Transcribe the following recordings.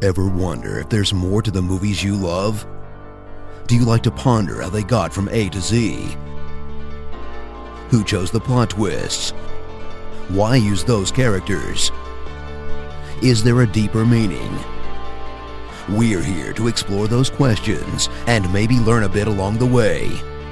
Ever wonder if there's more to the movies you love? Do you like to ponder how they got from A to Z? Who chose the plot twists? Why use those characters? Is there a deeper meaning? We're here to explore those questions and maybe learn a bit along the way.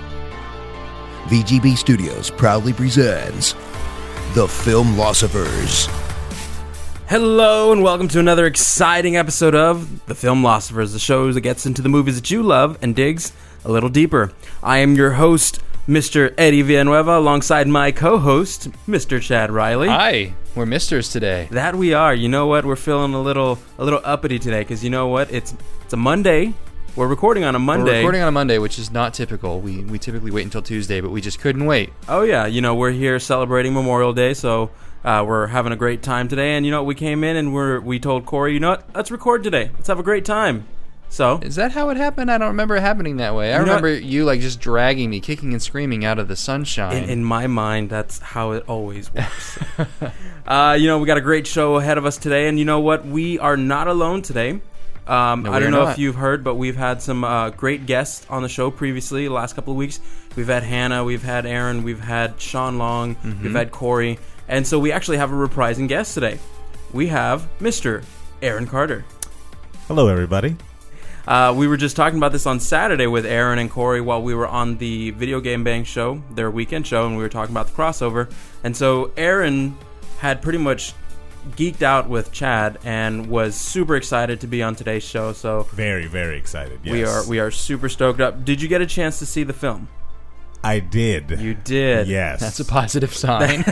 VGB Studios proudly presents The Filmlosophers. Hello and welcome to another exciting episode of The Filmlosophers, the show that gets into the movies that you love and digs a little deeper. I am your host, Mr. Eddie Villanueva, alongside my co-host, Mr. Chad Riley. Hi, we're misters today. That we are. You know what? We're feeling a little uppity today because you know what? It's a Monday. We're recording on a Monday. We're recording on a Monday, which is not typical. We typically wait until Tuesday, but we just couldn't wait. Oh yeah, you know, we're here celebrating Memorial Day, so we're having a great time today. And you know what? We came in and we told Corey, you know what? Let's record today. Let's have a great time. So is that how it happened? I don't remember it happening that way. I remember you like just dragging me, kicking and screaming out of the sunshine. In my mind, that's how it always works. You know, we got a great show ahead of us today, and you know what? We are not alone today. I don't know if you've heard, but we've had some great guests on the show previously the last couple of weeks. We've had Hannah, we've had Aaron, we've had Sean Long, we've had Corey, and so we actually have a reprising guest today. We have Mr. Aaron Carter. Hello, everybody. We were just talking about this on Saturday with Aaron and Corey while we were on the Video Game Bang show, their weekend show, and we were talking about the crossover. And so Aaron had pretty much geeked out with Chad and was super excited to be on today's show. So very, very excited. Yes. We are super stoked up. Did you get a chance to see the film? I did. You did. Yes. That's a positive sign.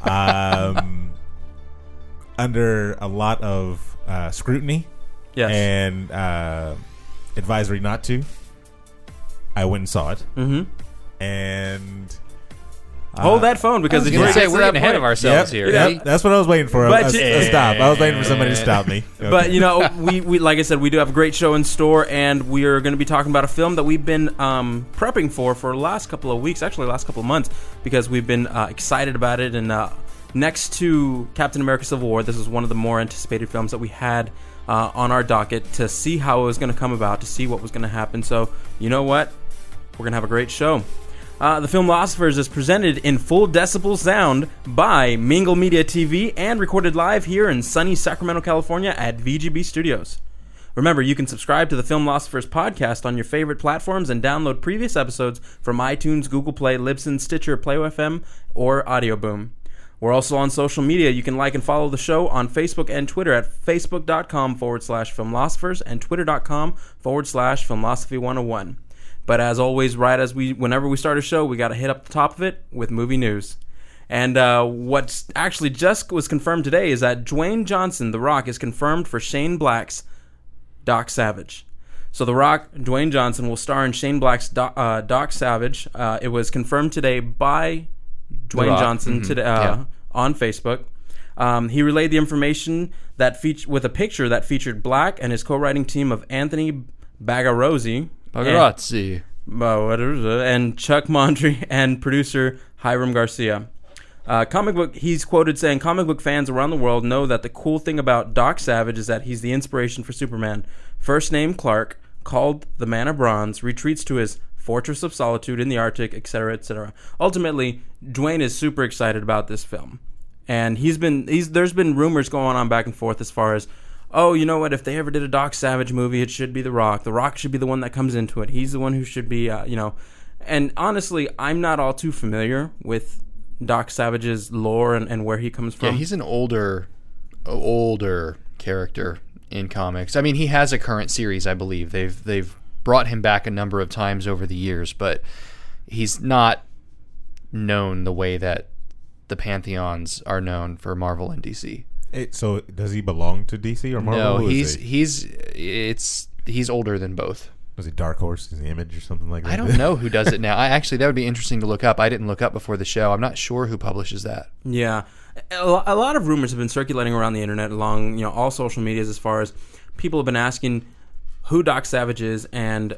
Under a lot of scrutiny. Yes. And advisory not to. I went and saw it. Mm-hmm. And hold that phone because if you say we're getting ahead of ourselves here. Yep, that's what I was waiting for. A stop. I was waiting for somebody to stop me. Okay. But you know, we like I said, we do have a great show in store, and we are going to be talking about a film that we've been prepping for the last couple of weeks, actually last couple of months, because we've been excited about it. And next to Captain America: Civil War, this is one of the more anticipated films that we had on our docket to see how it was going to come about, to see what was going to happen. So you know what, we're going to have a great show. The Filmlosophers is presented in full decibel sound by Mingle Media TV and recorded live here in sunny Sacramento, California at VGB Studios. Remember, you can subscribe to the Filmlosophers podcast on your favorite platforms and download previous episodes from iTunes, Google Play, Libsyn, Stitcher, PlayFM, or Audio Boom. We're also on social media. You can like and follow the show on Facebook and Twitter at facebook.com/Filmlosophers and twitter.com/Filmlosophy101. But as always, whenever we start a show, we got to hit up the top of it with movie news. And what's actually just was confirmed today is that Dwayne Johnson, The Rock, is confirmed for Shane Black's Doc Savage. So The Rock, Dwayne Johnson, will star in Shane Black's Doc Savage. It was confirmed today by Dwayne Johnson today on Facebook. He relayed the information with a picture that featured Black and his co-writing team of Anthony Bagarozzi. Bagarazzi. And Chuck Mondry and producer Hiram Garcia. He's quoted saying, "Comic book fans around the world know that the cool thing about Doc Savage is that he's the inspiration for Superman. First name Clark, called the Man of Bronze, retreats to his Fortress of Solitude in the Arctic, etc., etc." Ultimately, Dwayne is super excited about this film. And there's been rumors going on back and forth as far as, oh, you know what, if they ever did a Doc Savage movie, it should be The Rock. The Rock should be the one that comes into it. He's the one who should be, And honestly, I'm not all too familiar with Doc Savage's lore and where he comes from. Yeah, he's an older character in comics. I mean, he has a current series, I believe. They've brought him back a number of times over the years, but he's not known the way that the Pantheons are known for Marvel and DC. So does he belong to DC or Marvel? No, he's older than both. Was it Dark Horse? Is the Image or something like that? I don't know who does it now. That would be interesting to look up. I didn't look up before the show. I'm not sure who publishes that. Yeah, a lot of rumors have been circulating around the internet, along all social medias, as far as people have been asking who Doc Savage is, and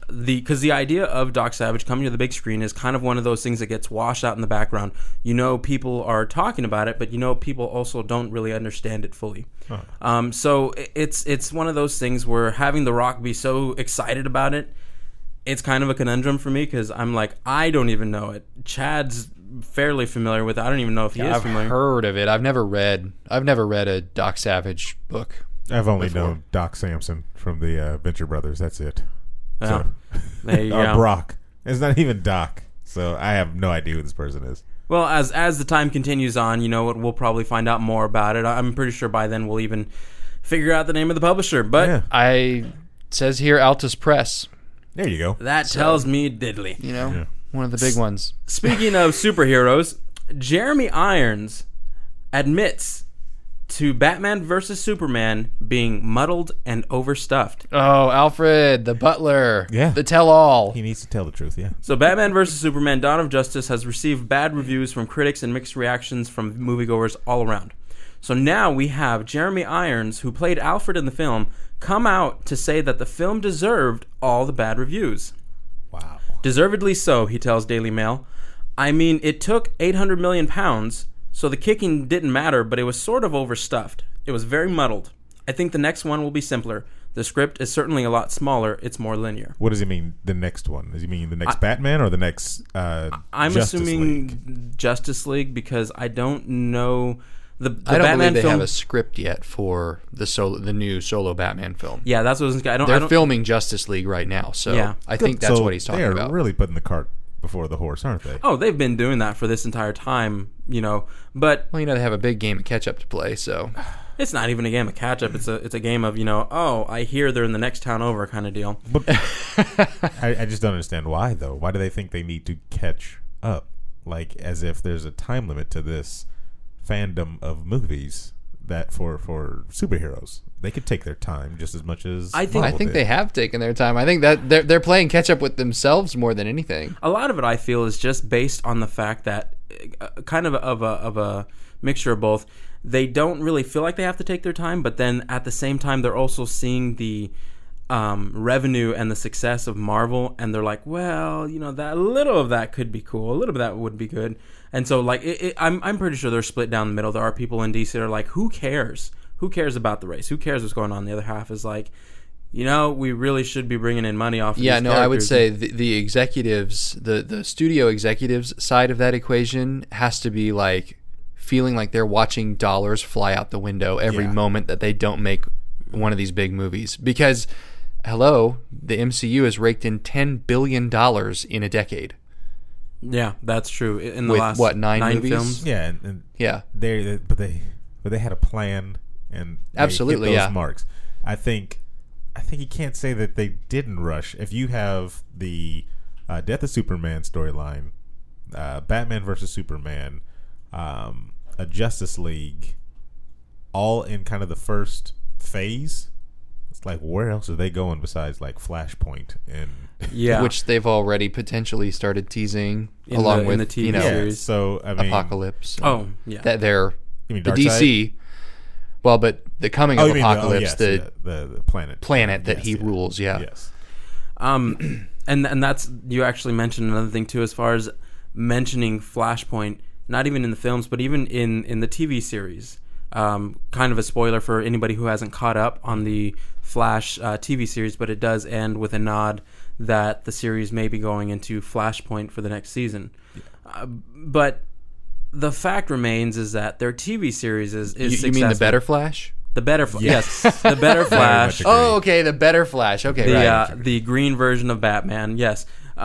because the idea of Doc Savage coming to the big screen is kind of one of those things that gets washed out in the background. People are talking about it, but people also don't really understand it fully. So it's one of those things where having The Rock be so excited about it, it's kind of a conundrum for me because I'm like, I don't even know it. Chad's fairly familiar with it. I don't even know if he is familiar. I've heard of it. I've never read a Doc Savage book. I've only known Doc Samson from the Venture Brothers. That's it. Yeah. There you or go. Brock. It's not even Doc. So I have no idea who this person is. Well, as the time continues on, we'll probably find out more about it. I'm pretty sure by then we'll even figure out the name of the publisher. But it says here Altus Press. There you go. That tells me diddly. One of the big ones. Speaking of superheroes, Jeremy Irons admits to Batman vs. Superman being muddled and overstuffed. Oh, Alfred, the butler. Yeah. The tell-all. He needs to tell the truth, yeah. So Batman vs. Superman Dawn of Justice has received bad reviews from critics and mixed reactions from moviegoers all around. So now we have Jeremy Irons, who played Alfred in the film, come out to say that the film deserved all the bad reviews. Wow. Deservedly so, he tells Daily Mail. I mean, it took £800 million, so the kicking didn't matter, but it was sort of overstuffed. It was very muddled. I think the next one will be simpler. The script is certainly a lot smaller. It's more linear. What does he mean, the next one? Does he mean the next Batman or the next I'm Justice assuming League? Justice League because I don't know... The I don't Batman believe they film, have a script yet for the new solo Batman film. Yeah, that's what I don't... They're filming Justice League right now, so Yeah. I think that's what he's talking they're about. really putting the cart before the horse, aren't they? Oh, they've been doing that for this entire time, but... Well, they have a big game of catch-up to play, so... It's not even a game of catch-up. It's a game of, I hear they're in the next town over kind of deal. But I just don't understand why, though. Why do they think they need to catch up? Like, as if there's a time limit to this fandom of movies that for superheroes. They could take their time just as much as I think Marvel did. they have taken their time. I think that they're playing catch-up with themselves more than anything. A lot of it, I feel, is just based on the fact that kind of a mixture of both. They don't really feel like they have to take their time, but then at the same time, they're also seeing the revenue and the success of Marvel, and they're like, well, that a little of that could be cool, a little bit of that would be good, and so like I'm pretty sure they're split down the middle. There are people in DC that are like, who cares? Who cares about the race? Who cares what's going on? The other half is like, we really should be bringing in money off of these I would characters. say the executives, the studio executives side of that equation has to be like feeling like they're watching dollars fly out the window every moment that they don't make one of these big movies. Because, hello, the MCU has raked in $10 billion in a decade. Yeah, that's true. In the With, last what, 9 movies? films? Yeah, and Yeah. but they had a plan and they Absolutely, hit those yeah. marks. I think you can't say that they didn't rush. If you have the Death of Superman storyline, Batman versus Superman, a Justice League, all in kind of the first phase, it's like, where else are they going besides like Flashpoint and Yeah, Which they've already potentially started teasing In along the- with in the TV yeah. series. So I mean, Apocalypse. Oh, yeah. That they're you mean the Darkseid? DC. Well, but the coming of you mean Apocalypse, yes, the the planet planet that he rules, yeah. Yes. And that's, you actually mentioned another thing too, as far as mentioning Flashpoint, not even in the films, but even in the TV series. Kind of a spoiler for anybody who hasn't caught up on the Flash TV series, but it does end with a nod that the series may be going into Flashpoint for the next season. But the fact remains is that their TV series is you successful. mean the Better Flash? The Better Yes, the Better Flash. Agree. Oh, okay, the Better Flash. Okay, The right. the green version of Batman. Yes,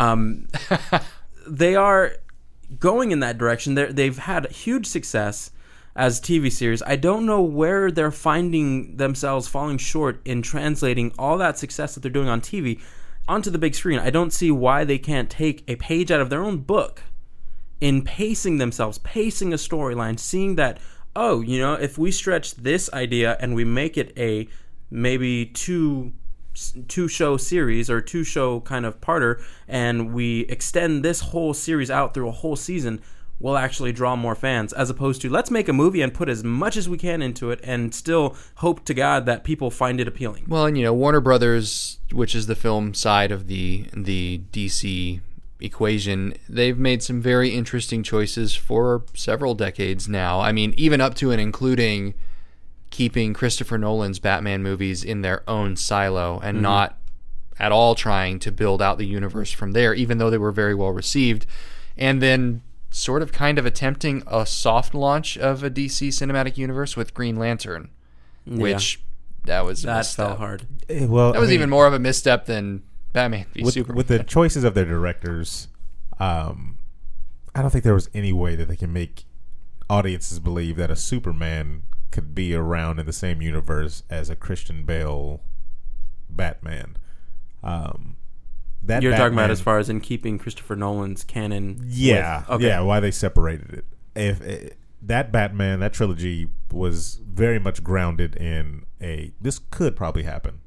they are going in that direction. They've had huge success as TV series. I don't know where they're finding themselves falling short in translating all that success that they're doing on TV onto the big screen. I don't see why they can't take a page out of their own book in pacing themselves, pacing a storyline, seeing that, oh, if we stretch this idea and we make it a maybe two show series or 2 show kind of parter, and we extend this whole series out through a whole season, we'll actually draw more fans, as opposed to let's make a movie and put as much as we can into it and still hope to God that people find it appealing. Well, and Warner Brothers which is the film side of the DC equation, they've made some very interesting choices for several decades now. I mean, even up to and including keeping Christopher Nolan's Batman movies in their own silo and not at all trying to build out the universe from there, even though they were very well received. And then sort of kind of attempting a soft launch of a DC cinematic universe with Green Lantern, which that was a That misstep. fell hard. Well, That was even more of a misstep than Batman v Superman. with the choices of their directors. I don't think there was any way that they can make audiences believe that a Superman could be around in the same universe as a Christian Bale Batman. That You're talking about Batman- as far as in keeping Christopher Nolan's canon. Yeah, with, okay. yeah. Why they separated it? If that Batman, that trilogy was very much grounded in this could probably happen.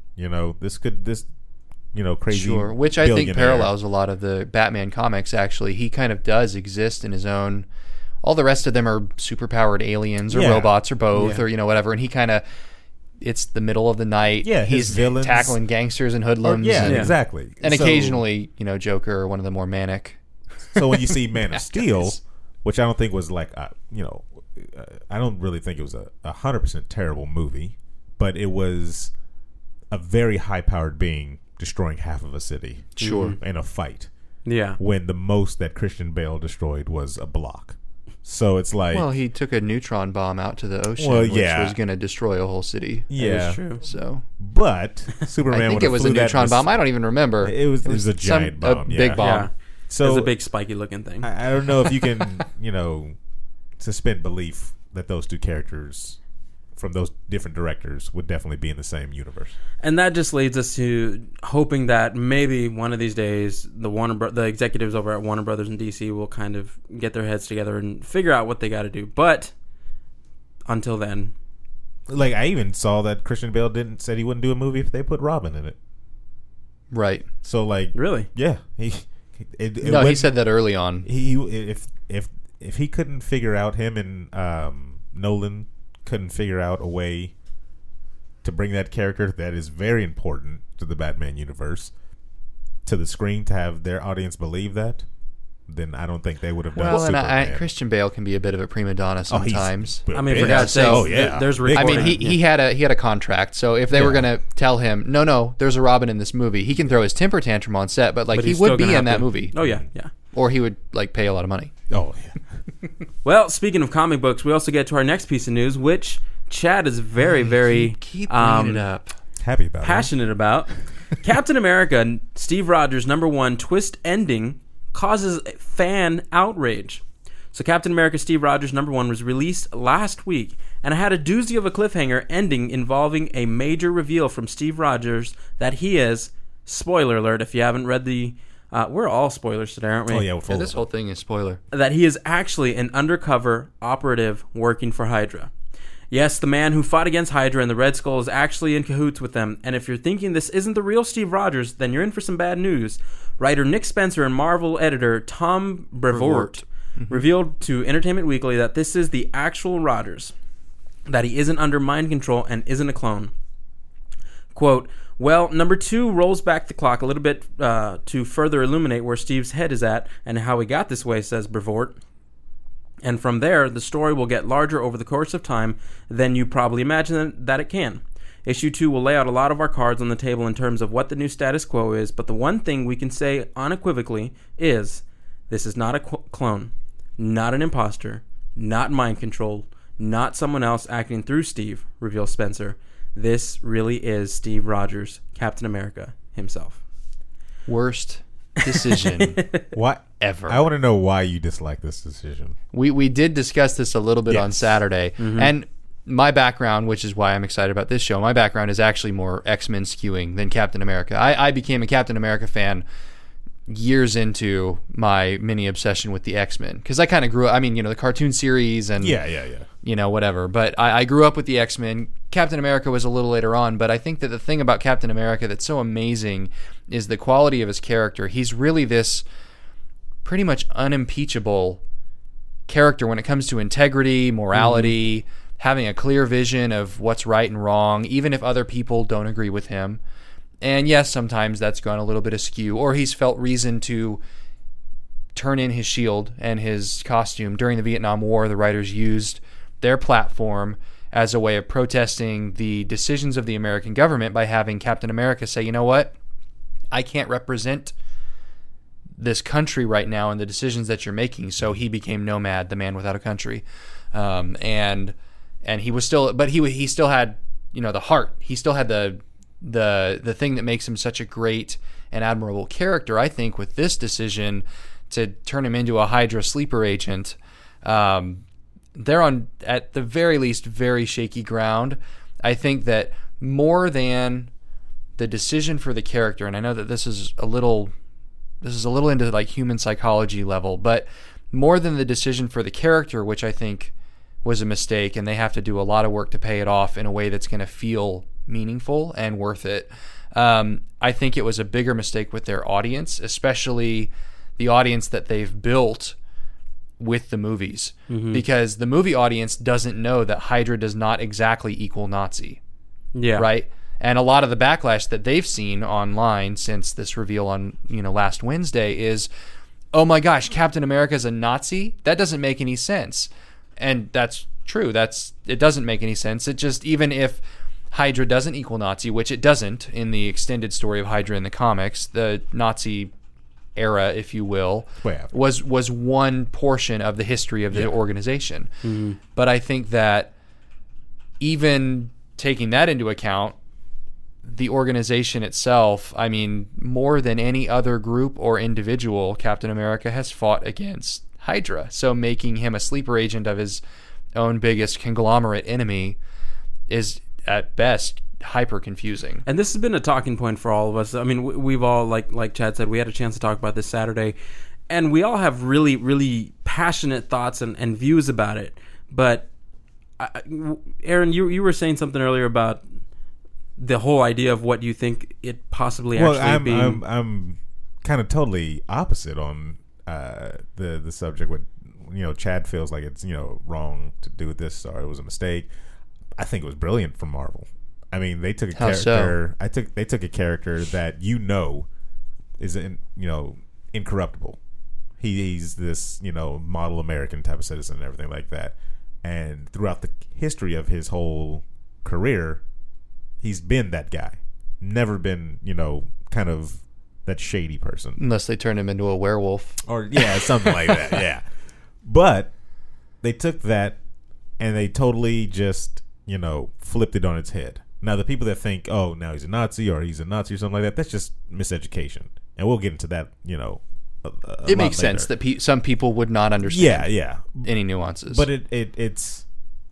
Crazy. Sure, which I think billionaire. parallels a lot of the Batman comics, actually. He kind of does exist in his own... All the rest of them are superpowered aliens or Yeah. robots or both Yeah. or, whatever. And he kind of... It's the middle of the night. Yeah, his he's villains- tackling gangsters and Or, hoodlums. yeah, and, exactly. and So- occasionally, Joker or one of the more manic... So when you see Man of Steel, guys. which I don't think was like, I don't really think it was a 100% terrible movie, but it was a very high-powered being destroying half of a city. Sure. In a fight. Yeah. When the most that Christian Bale destroyed was a block. So it's like, Well, he took a neutron bomb out to the ocean, Well, which yeah. was going to destroy a whole city. yeah, That's true. So but Superman. I think it was a neutron bomb. I don't even remember. It was a giant a bomb. big yeah. bomb. Yeah. So It was a big spiky looking thing. I don't know if you can, suspend belief that those two characters from those different directors would definitely be in the same universe. And that just leads us to hoping that maybe one of these days the executives over at Warner Brothers and DC will kind of get their heads together and figure out what they got to do. But until then, Like, I even saw that Christian Bale said he wouldn't do a movie if they put Robin in it. Right. So, like, really, yeah, No, he wouldn't- said that early on. if he couldn't figure out, him and Nolan couldn't figure out a way to bring that character that is very important to the Batman universe to the screen to have their audience believe that, then I don't think they would have done Well, and Superman. Christian Bale can be a bit of a prima donna Oh, he's- sometimes. I mean, for yeah. God's sake, Oh, yeah. there's Big I mean, recording. he had a contract, so if they were Yeah. going to tell him, no, there's a Robin in this movie, he can throw his temper tantrum on set, but But he he's still would be gonna in have that to- movie, Oh yeah, yeah. or he would pay a lot of money. Oh, yeah. Well, speaking of comic books, we also get to our next piece of news, which Chad is very, very Keep bringing it up. Happy about passionate about. Captain America, Steve Rogers' #1 twist ending causes fan outrage. So Captain America Steve Rogers #1 was released last week and had a doozy of a cliffhanger ending involving a major reveal from Steve Rogers that he is, spoiler alert if you haven't read the we're all spoilers today, aren't we? Oh, yeah, we're full Yeah, this of whole thing is spoiler. That he is actually an undercover operative working for Hydra. Yes, the man who fought against Hydra and the Red Skull is actually in cahoots with them, and if you're thinking this isn't the real Steve Rogers, then you're in for some bad news. Writer Nick Spencer and Marvel editor Tom Brevoort revealed to Entertainment Weekly that this is the actual Rogers, that he isn't under mind control and isn't a clone. Quote, well, #2 rolls back the clock a little bit to further illuminate where Steve's head is at and how he got this way, says Brevoort. And from there, the story will get larger over the course of time than you probably imagine that it can. Issue 2 will lay out a lot of our cards on the table in terms of what the new status quo is, but the one thing we can say unequivocally is this is not a clone, not an imposter, not mind-controlled, not someone else acting through Steve, reveals Spencer. This really is Steve Rogers, Captain America himself. Worst decision What? ever. I want to know why you dislike this decision. We did discuss this a little bit on Yes. Saturday, and my background, which is why I'm excited about this show, my background is actually more X-Men skewing than Captain America. I became a Captain America fan years into my mini obsession with the X-Men, because I kind of grew up, the cartoon series and Yeah. whatever, but I grew up with the X-Men. Captain America was a little later on, but I think that the thing about Captain America that's so amazing is the quality of his character. He's really this pretty much unimpeachable character when it comes to integrity, morality, having a clear vision of what's right and wrong, even if other people don't agree with him. And yes, sometimes that's gone a little bit askew, or he's felt reason to turn in his shield and his costume. During the Vietnam War, the writers used their platform as a way of protesting the decisions of the American government by having Captain America say, you know what, I can't represent this country right now and the decisions that you're making. So he became Nomad, the man without a country. And he was still, but he still had, the heart. He still had the thing that makes him such a great and admirable character. I think with this decision to turn him into a Hydra sleeper agent, they're on, at the very least, very shaky ground. I think that more than the decision for the character, and I know that this is a little into like human psychology level, but more than the decision for the character, which I think was a mistake, and they have to do a lot of work to pay it off in a way that's going to feel meaningful and worth it. I think it was a bigger mistake with their audience, especially the audience that they've built with the movies, because the movie audience doesn't know that Hydra does not exactly equal Nazi. Yeah. Right? And a lot of the backlash that they've seen online since this reveal on, last Wednesday is, oh my gosh, Captain America's a Nazi? That doesn't make any sense. And that's true. It doesn't make any sense. It just, even if Hydra doesn't equal Nazi, which it doesn't in the extended story of Hydra in the comics, the Nazi era, if you will, was one portion of the history of the organization. Mm-hmm. But I think that even taking that into account, the organization itself, I mean, more than any other group or individual, Captain America has fought against Hydra. So making him a sleeper agent of his own biggest conglomerate enemy is, at best, hyper confusing. And this has been a talking point for all of us. I mean, we've all, like Chad said, we had a chance to talk about this Saturday, and we all have really, really passionate thoughts and views about it. But Aaron, you were saying something earlier about the whole idea of what you think it possibly actually being. I'm kind of totally opposite on the subject. What Chad feels like it's wrong to do this, or it was a mistake. I think it was brilliant from Marvel. I mean, they took a character. So? They took a character that is incorruptible. He's this model American type of citizen and everything like that. And throughout the history of his whole career, he's been that guy. Never been kind of that shady person. Unless they turned him into a werewolf, or something like that. Yeah, but they took that and they totally just flipped it on its head. Now, the people that think, oh, now he's a Nazi or something like that, that's just miseducation. And we'll get into that, it makes sense that some people would not understand any nuances. But it's,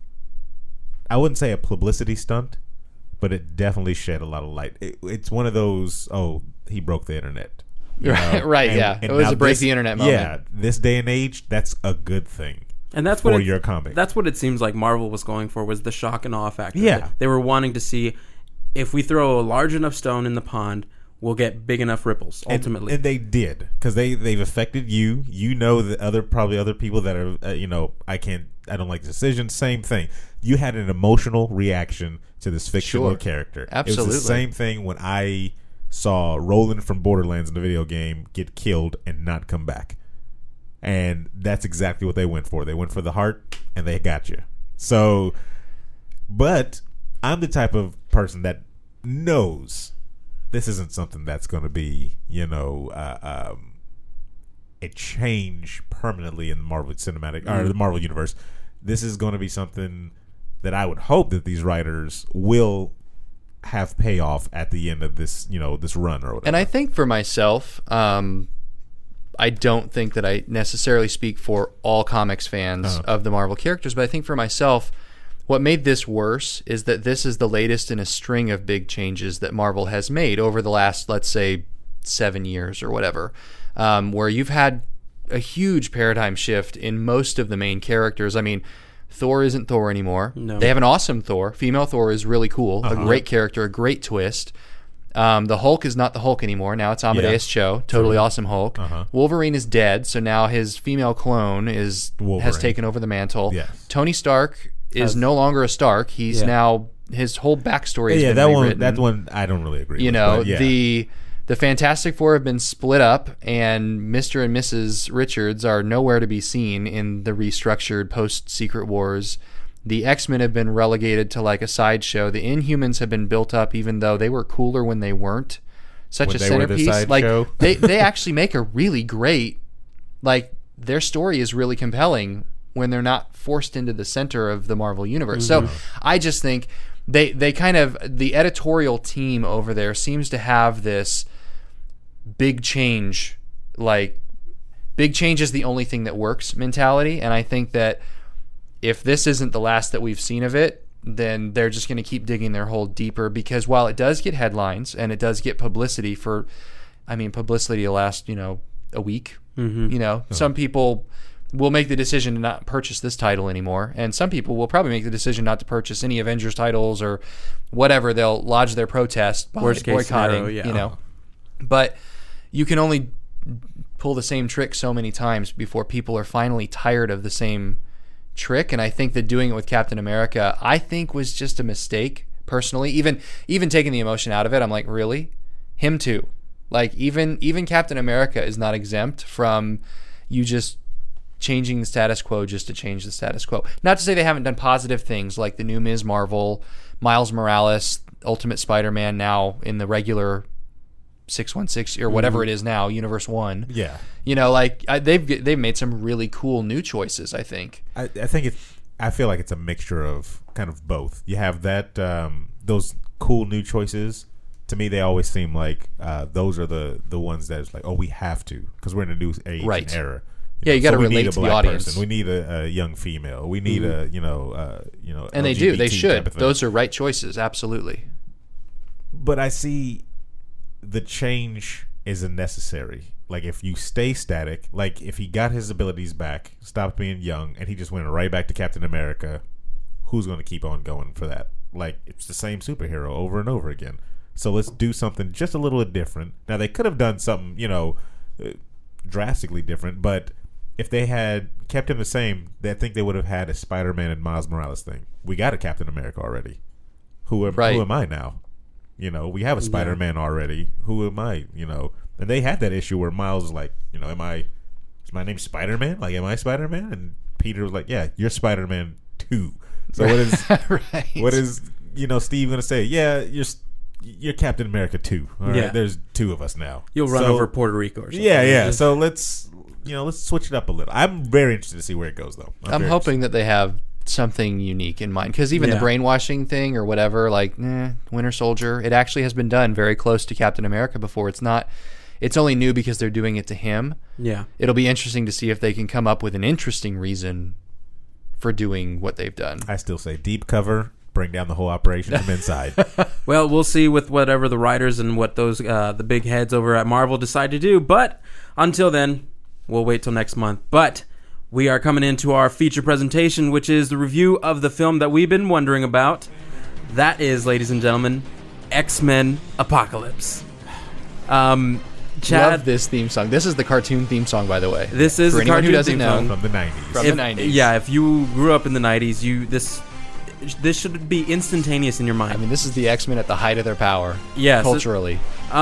I wouldn't say a publicity stunt, but it definitely shed a lot of light. It's one of those, oh, he broke the internet. Right, and it was a break the internet moment. Yeah, this day and age, that's a good thing. And that's for what your comic. That's what it seems like Marvel was going for, was the shock and awe factor. Yeah. They were wanting to see, if we throw a large enough stone in the pond, we'll get big enough ripples, ultimately. And they did, because they've affected you. Probably other people that are, I don't like the decision. Same thing. You had an emotional reaction to this fictional character. Absolutely. It was the same thing when I saw Roland from Borderlands in the video game get killed and not come back. And that's exactly what they went for. They went for the heart, and they got you. So, but I'm the type of person that knows this isn't something that's going to be, a change permanently in the Marvel Cinematic or the Marvel Universe. This is going to be something that I would hope that these writers will have payoff at the end of this, this run or whatever. And I think for myself, I don't think that I necessarily speak for all comics fans of the Marvel characters, but I think for myself, what made this worse is that this is the latest in a string of big changes that Marvel has made over the last, let's say, 7 years or whatever, where you've had a huge paradigm shift in most of the main characters. I mean, Thor isn't Thor anymore. No. They have an awesome Thor. Female Thor is really cool, a great character, a great twist. The Hulk is not the Hulk anymore. Now it's Amadeus Cho, totally awesome Hulk. Wolverine is dead, so now his female clone has taken over the mantle. Yes. Tony Stark is no longer a Stark. He's now his whole backstory has Yeah, been that one. rewritten. That one I don't really agree. You with, know, but yeah. the Fantastic Four have been split up, and Mr. and Mrs. Richards are nowhere to be seen in the restructured post-Secret Wars. The X-Men have been relegated to like a sideshow. The Inhumans have been built up, even though they were cooler when they weren't such When a they were the centerpiece. Like sideshow. they actually make a really great, like their story is really compelling when they're not forced into the center of the Marvel universe. So I just think they kind of, the editorial team over there seems to have this big change, like big change is the only thing that works mentality. And I think that if this isn't the last that we've seen of it, then they're just going to keep digging their hole deeper, because while it does get headlines and it does get publicity publicity will last, a week. Some people will make the decision to not purchase this title anymore, and some people will probably make the decision not to purchase any Avengers titles or whatever. They'll lodge their protest by Worst case boycotting, scenario, yeah. But you can only pull the same trick so many times before people are finally tired of the same trick. And I think that doing it with Captain America, I think, was just a mistake personally. Even taking the emotion out of it, I'm like, really? Him too. Like even Captain America is not exempt from you just changing the status quo just to change the status quo. Not to say they haven't done positive things like the new Ms. Marvel, Miles Morales, Ultimate Spider-Man now in the regular 616 or whatever it is now, Universe 1. Yeah. They've made some really cool new choices, I think. I feel like it's a mixture of kind of both. You have that those cool new choices. To me, they always seem like those are the ones that's like, oh, we have to, because we're in a new age and era. You got to relate to the black audience. Person. We need a young female. We need and they do. They LGBT should. type of thing. Those are right choices. Absolutely. But I see the change isn't necessary. Like if you stay static, like if he got his abilities back, stopped being young, and he just went right back to Captain America, who's going to keep on going for that? Like it's the same superhero over and over again. So let's do something just a little bit different. Now they could have done something, drastically different, but if they had kept him the same, I think they would have had a Spider-Man and Miles Morales thing. We got a Captain America already. Who am I now? We have a Spider-Man already. Who am I? And they had that issue where Miles was like, is my name Spider-Man? Like, am I Spider-Man? And Peter was like, yeah, you're Spider-Man too. So what is Steve gonna say? Yeah, you're Captain America too. All right, there's two of us now. You'll run over Puerto Rico or something. Yeah. So let's switch it up a little. I'm very interested to see where it goes, though. I'm hoping that they have something unique in mind, because even the brainwashing thing or whatever, like Winter Soldier, it actually has been done very close to Captain America before. It's only new because they're doing it to him. Yeah. It'll be interesting to see if they can come up with an interesting reason for doing what they've done. I still say deep cover. Bring down the whole operation from inside. Well, we'll see with whatever the writers and what those the big heads over at Marvel decide to do. But until then, we'll wait till next month. But we are coming into our feature presentation, which is the review of the film that we've been wondering about. That is, ladies and gentlemen, X-Men Apocalypse. Chad, love this theme song. This is the cartoon theme song, by the way. This is for the anyone who cartoon doesn't theme know. song. From the 90s. From the 90s. Yeah, if you grew up in the 90s, this should be instantaneous in your mind. I mean, this is the X-Men at the height of their power. Yes. Culturally.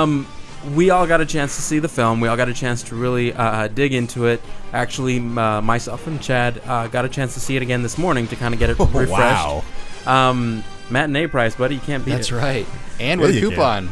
We all got a chance to see the film. We all got a chance to really dig into it. Actually, myself and Chad got a chance to see it again this morning to kind of get it refreshed. Wow. Matinee price, buddy. You can't beat it. That's right. And with a coupon.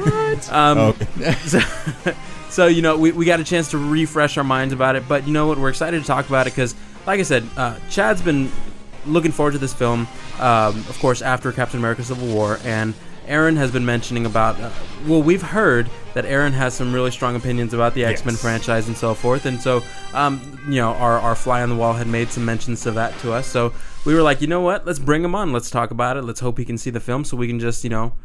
What? So, we got a chance to refresh our minds about it. But you know what? We're excited to talk about it because, like I said, Chad's been looking forward to this film, of course, after Captain America Civil War, and Aaron has been mentioning about, we've heard that Aaron has some really strong opinions about the X-Men franchise and so forth, and so, our fly on the wall had made some mentions of that to us, so we were like, you know what, let's bring him on, let's talk about it, let's hope he can see the film so we can just,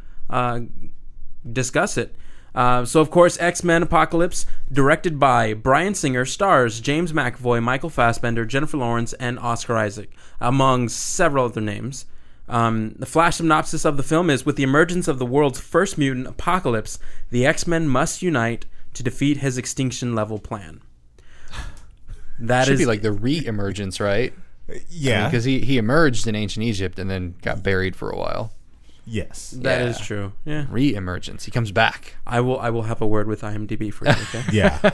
discuss it. So, of course, X-Men Apocalypse, directed by Bryan Singer, stars James McAvoy, Michael Fassbender, Jennifer Lawrence, and Oscar Isaac, among several other names. The flash synopsis of the film is, with the emergence of the world's first mutant, Apocalypse, the X-Men must unite to defeat his extinction-level plan. That should be like the re-emergence, right? Yeah. Because he emerged in ancient Egypt and then got buried for a while. Yes. That is true. Yeah. Re-emergence. He comes back. I will have a word with IMDb for you, okay? Yeah.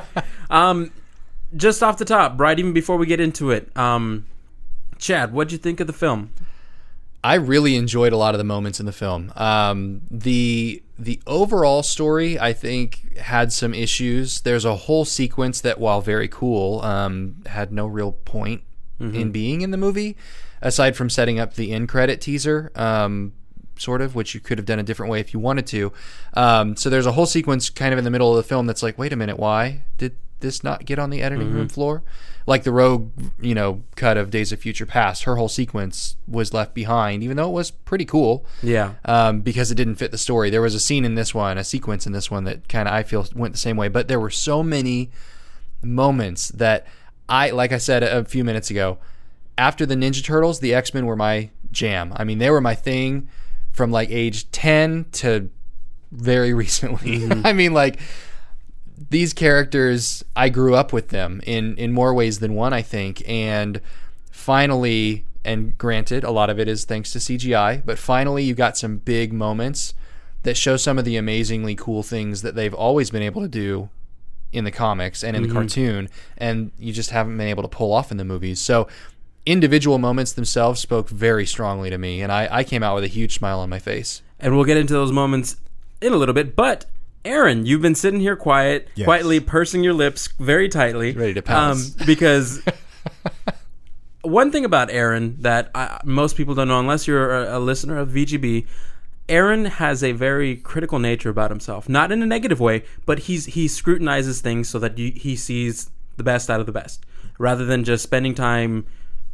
Just off the top, right, even before we get into it, Chad, what'd you think of the film? I really enjoyed a lot of the moments in the film. The overall story, I think, had some issues. There's a whole sequence that, while very cool, had no real point in being in the movie, aside from setting up the end credit teaser, sort of, which you could have done a different way if you wanted to. So there's a whole sequence kind of in the middle of the film that's like, wait a minute, why did this not get on the editing room floor? Like the Rogue, cut of Days of Future Past, her whole sequence was left behind, even though it was pretty cool. Yeah. Because it didn't fit the story. There was a scene in this one, a sequence in this one that kind of, I feel, went the same way. But there were so many moments that like I said a few minutes ago, after the Ninja Turtles, the X-Men were my jam. I mean, they were my thing from like age 10 to very recently. I mean, like, these characters, I grew up with them in more ways than one, I think. And finally, and granted, a lot of it is thanks to CGI, but finally you got some big moments that show some of the amazingly cool things that they've always been able to do in the comics and in the cartoon, and you just haven't been able to pull off in the movies. So individual moments themselves spoke very strongly to me, and I came out with a huge smile on my face. And we'll get into those moments in a little bit, but Aaron, you've been sitting here quietly pursing your lips very tightly. Ready to pounce. Because one thing about Aaron that most people don't know, unless you're a listener of VGB, Aaron has a very critical nature about himself. Not in a negative way, but he scrutinizes things so that he sees the best out of the best. Rather than just wasting time,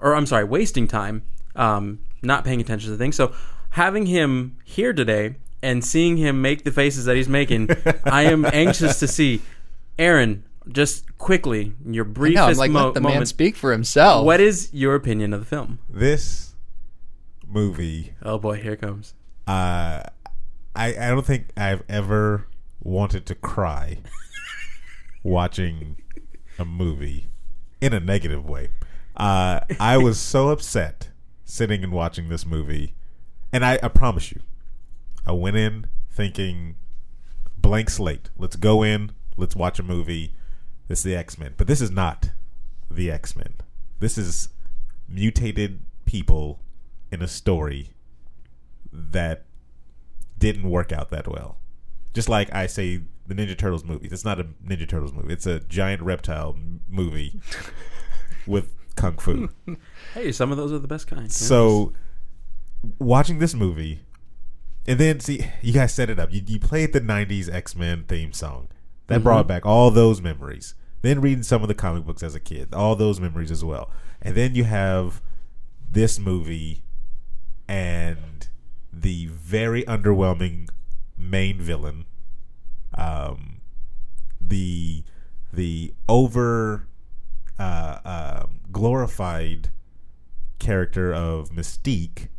not paying attention to things. So having him here today and seeing him make the faces that he's making, I am anxious to see. Aaron, just quickly, your briefest let the man moment. speak for himself. What is your opinion of the film? This movie. Oh boy, here it comes. I don't think I've ever wanted to cry watching a movie in a negative way. I was so upset sitting and watching this movie, and I promise you, I went in thinking blank slate. Let's go in. Let's watch a movie. This is the X-Men. But this is not the X-Men. This is mutated people in a story that didn't work out that well. Just like I say the Ninja Turtles movie. It's not a Ninja Turtles movie. It's a giant reptile movie with kung fu. Hey, some of those are the best kind. So watching this movie, and then, see, you guys set it up. You played the 90s X-Men theme song. That brought back all those memories. Then reading some of the comic books as a kid. All those memories as well. And then you have this movie and the very underwhelming main villain. The over glorified character of Mystique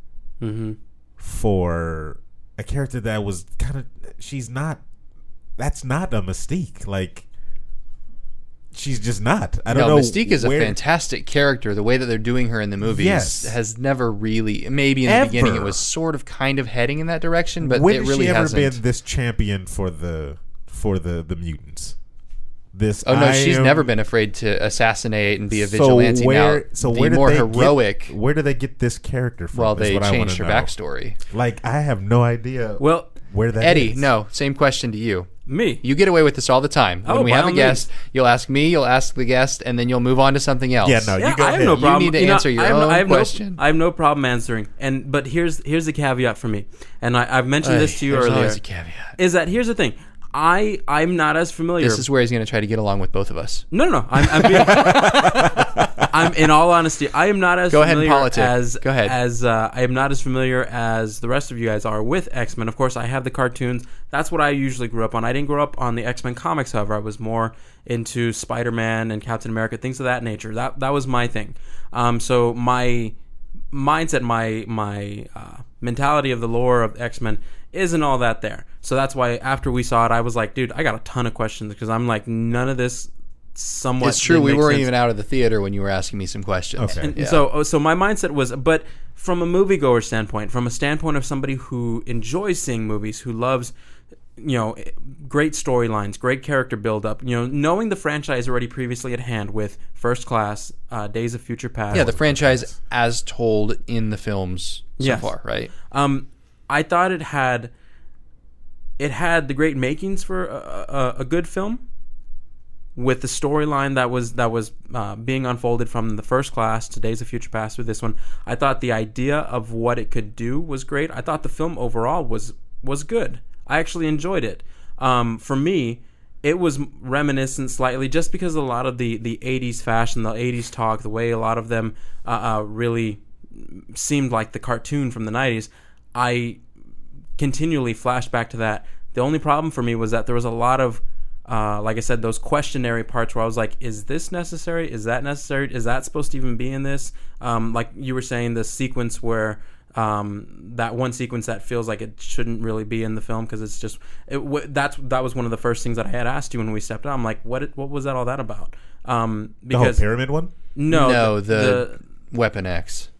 for a character that was kind of, that's not a Mystique. Like, she's just not. I don't know. Mystique is a fantastic character. The way that they're doing her in the movies has never really, maybe in the beginning it was sort of kind of heading in that direction, but it really hasn't. When has she ever been this champion for the mutants? She's never been afraid to assassinate and be a vigilante. Where do they get this character from? Well, they changed her backstory. Like, I have no idea. Well, where that Eddie, is. No, same question to you. Me. You get away with this all the time. When we have a guest, you'll ask me, you'll ask the guest, and then you'll move on to something else. Yeah, no, you go I ahead. have no problem. You need to answer your own question. I have no problem answering. But here's the caveat for me, and I've mentioned this to you earlier. Always a caveat. Is that here's the thing. I'm not as familiar. This is where he's going to try to get along with both of us. No. I'm in all honesty, I am not as familiar I am not as familiar as the rest of you guys are with X-Men. Of course, I have the cartoons. That's what I usually grew up on. I didn't grow up on the X-Men comics, however. I was more into Spider-Man and Captain America, things of that nature. That was my thing. So my mindset, my mentality of the lore of X-Men isn't all that there. So that's why after we saw it, I was like, dude, I got a ton of questions because I'm like, none of this somewhat. It's true. didn't We make weren't sense. even out of the theater when you were asking me some questions. Okay. And Yeah. so my mindset was, but from a moviegoer standpoint, from a standpoint of somebody who enjoys seeing movies, who loves, great storylines, great character build-up, knowing the franchise already previously at hand with First Class, Days of Future Past. Yeah, the franchise as told in the films so Yes. far, right? I thought it had the great makings for a good film, with the storyline that was being unfolded from the First Class to Days of Future Past with this one. I thought the idea of what it could do was great. I thought the film overall was good. I actually enjoyed it. For me, it was reminiscent slightly just because a lot of the 80s fashion, the 80s talk, the way a lot of them really seemed like the cartoon from the 90s. I continually flashed back to that. The only problem for me was that there was a lot of, like I said, those questionary parts where I was like, is this necessary? Is that necessary? Is that supposed to even be in this? Like you were saying, the sequence where that one sequence that feels like it shouldn't really be in the film because it's just that was one of the first things that I had asked you when we stepped out. I'm like, what was that all that about? The whole Because pyramid one? No, the Weapon X.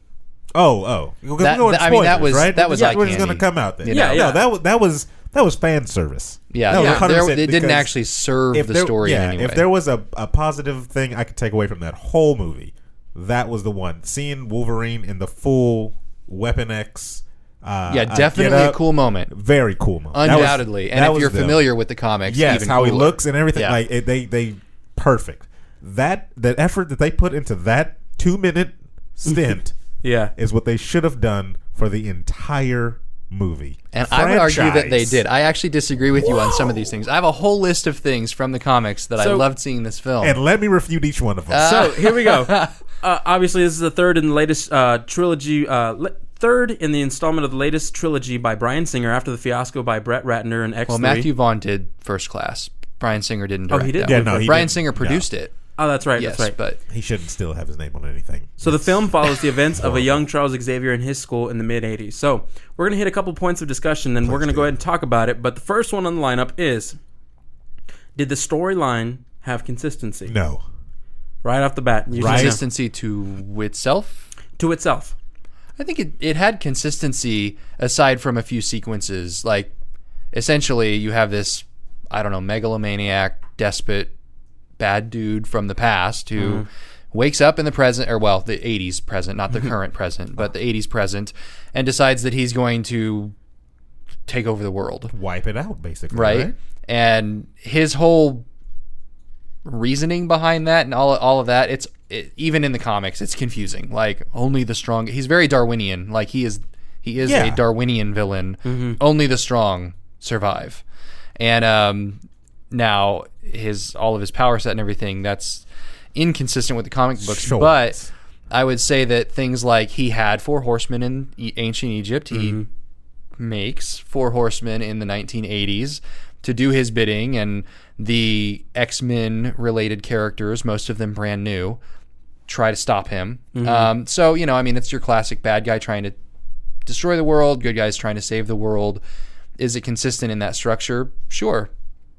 Oh. We're going I mean, that spoilers, was- right? that was That's eye where it's going to candy. come out then. You know? Yeah. No, that was fan service. Yeah, That was yeah. 100% It didn't because actually serve if the there- story yeah, in any way. If there was a positive thing I could take away from that whole movie, that was the one. Seeing Wolverine in the full Weapon X. Definitely get-up, a cool moment. Very cool moment. That was- Undoubtedly. And that if was you're them. familiar with the comics, yes, even how he cooler. looks and everything, Yeah. like they perfect. The effort that they put into that 2-minute stint yeah. is what they should have done for the entire movie. And I would argue that they Franchise. did. I actually disagree with you on some of these things. I have a whole list of things from the comics that I So- loved seeing this film. And let me refute each one of them. So here we go. Obviously, this is the third in the latest trilogy. Third in the installment of the latest trilogy by Bryan Singer after the fiasco by Brett Ratner and X3. Well, Matthew Vaughn did First Class. Bryan Singer didn't Oh, direct he did? that. Yeah, no, he Bryan didn't. Singer No. produced it. Oh, that's right. Yes, that's right. but He shouldn't still have his name on anything. So the film follows the events of a young Charles Xavier in his school in the mid-'80s. So we're going to hit a couple points of discussion, and we're going to go ahead and talk about it. But the first one on the lineup is, did the storyline have consistency? No. Right off the bat. You Right. just know. consistency to itself. To itself. I think it had consistency aside from a few sequences. Like, essentially, you have this, I don't know, megalomaniac, despot, bad dude from the past who wakes up in the present, or well, the 80s present, not the current present, but the 80s present, and decides that he's going to take over the world. Wipe it out, basically. Right? And his whole reasoning behind that and all of that, even in the comics, it's confusing. Like, only the strong. He's very Darwinian. Like, he is Yeah. a Darwinian villain. Only the strong survive. And now all of his power set and everything, that's inconsistent with the comic books. Sure. But I would say that things like he had 4 horsemen in ancient Egypt. He makes 4 horsemen in the 1980s to do his bidding, and the X-Men related characters, most of them brand new, try to stop him. So, it's your classic bad guy trying to destroy the world, good guys trying to save the world. Is it consistent in that structure? Sure.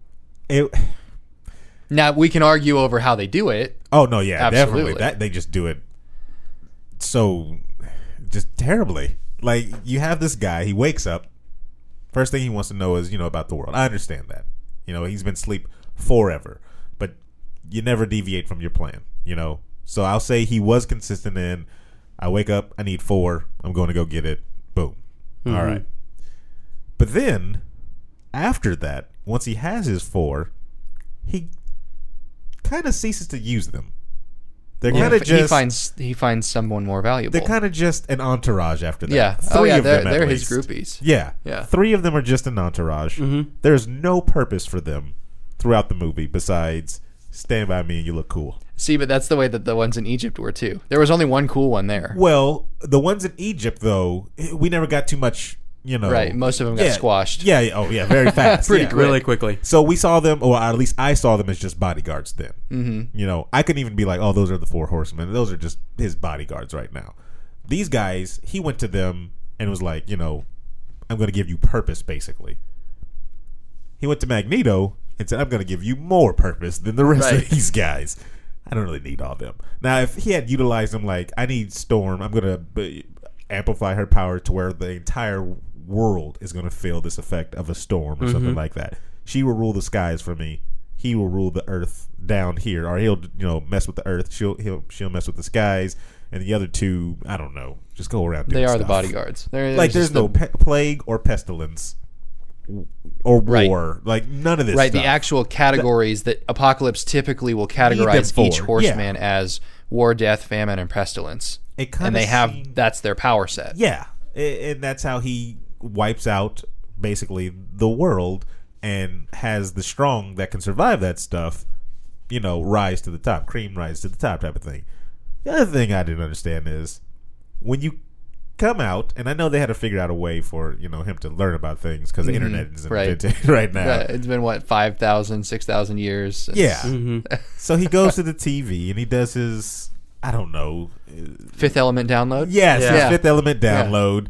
Now, we can argue over how they do it. Oh, no, yeah, Absolutely. definitely. They just do it so just terribly. Like, you have this guy, he wakes up, first thing he wants to know is, about the world. I understand that. He's been asleep forever, but you never deviate from your plan, So I'll say he was consistent in, I wake up, I need 4, I'm going to go get it, boom. All right. But then, after that, once he has his 4, he kind of ceases to use them. They're kind of just... He finds someone more valuable. They're kind of just an entourage after that. Yeah. 3 of them, at they're his least. groupies. Yeah. Yeah. 3 of them are just an entourage. There's no purpose for them throughout the movie besides stand by me and you look cool. See, but that's the way that the ones in Egypt were too. There was only one cool one there. Well, the ones in Egypt, though, we never got too much, Right, most of them got squashed. Yeah, oh yeah, very fast. Pretty yeah. quick. Really quickly. So we saw them, or at least I saw them as just bodyguards then. Mm-hmm. I couldn't even be like, oh, those are the 4 horsemen. Those are just his bodyguards right now. These guys, he went to them and was like, I'm going to give you purpose, basically. He went to Magneto, and said, I'm going to give you more purpose than the rest Right. of these guys. I don't really need all of them. Now, if he had utilized them like, I need Storm, I'm going to amplify her power to where the entire world is going to feel this effect of a storm or something like that. She will rule the skies for me. He will rule the earth down here, or he'll mess with the earth. She'll mess with the skies, and the other two, I don't know, just go around. They doing are the stuff. bodyguards. There's no plague or pestilence or war, like none of this. Right, stuff. the actual categories that Apocalypse typically will categorize for, each horseman as war, death, famine, and pestilence. It kinda And they have seemed- that's their power set. Yeah, and that's how he wipes out basically the world and has the strong that can survive that stuff, rise to the top, cream rise to the top type of thing. The other thing I didn't understand is when you come out, and I know they had to figure out a way for him to learn about things because the internet is invented right now. Yeah, it's been 5,000, 6,000 years. Yeah. So he goes to the TV and he does his, I don't know, Fifth Element download. yes, his Yeah. Fifth Element download.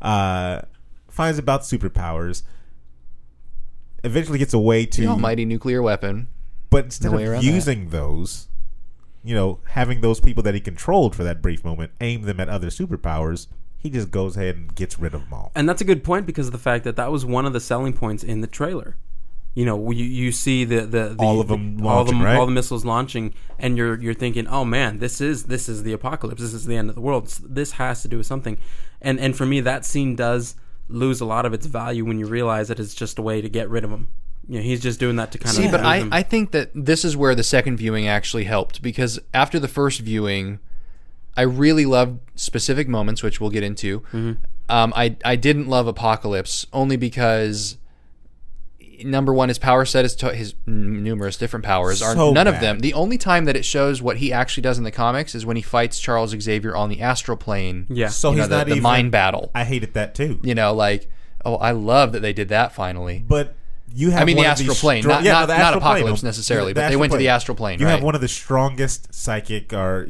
Finds about superpowers. Eventually gets a way to The almighty nuclear weapon. but instead No way of around using those, having those people that he controlled for that brief moment, aim them at other superpowers, he just goes ahead and gets rid of them all. And that's a good point because of the fact that was one of the selling points in the trailer. You see the All of them all launching, right? all the missiles launching, and you're thinking, oh man, this is the apocalypse. This is the end of the world. This has to do with something. And for me, that scene does lose a lot of its value when you realize that it's just a way to get rid of him. He's just doing that to kind of See, but lose him. I think that this is where the second viewing actually helped, because after the first viewing, I really loved specific moments, which we'll get into. I didn't love Apocalypse only because, number one, his power set is his numerous different powers are So none of bad. them. The only time that it shows what he actually does in the comics is when he fights Charles Xavier on the astral plane. Yeah. So he's not the even mind battle. I hated that too. I love that they did that finally. But you have I mean, one the of these astral plane, strong- not the astral plane. Apocalypse necessarily, The but they astral went to the plane. astral plane. You right? have one of the strongest psychic or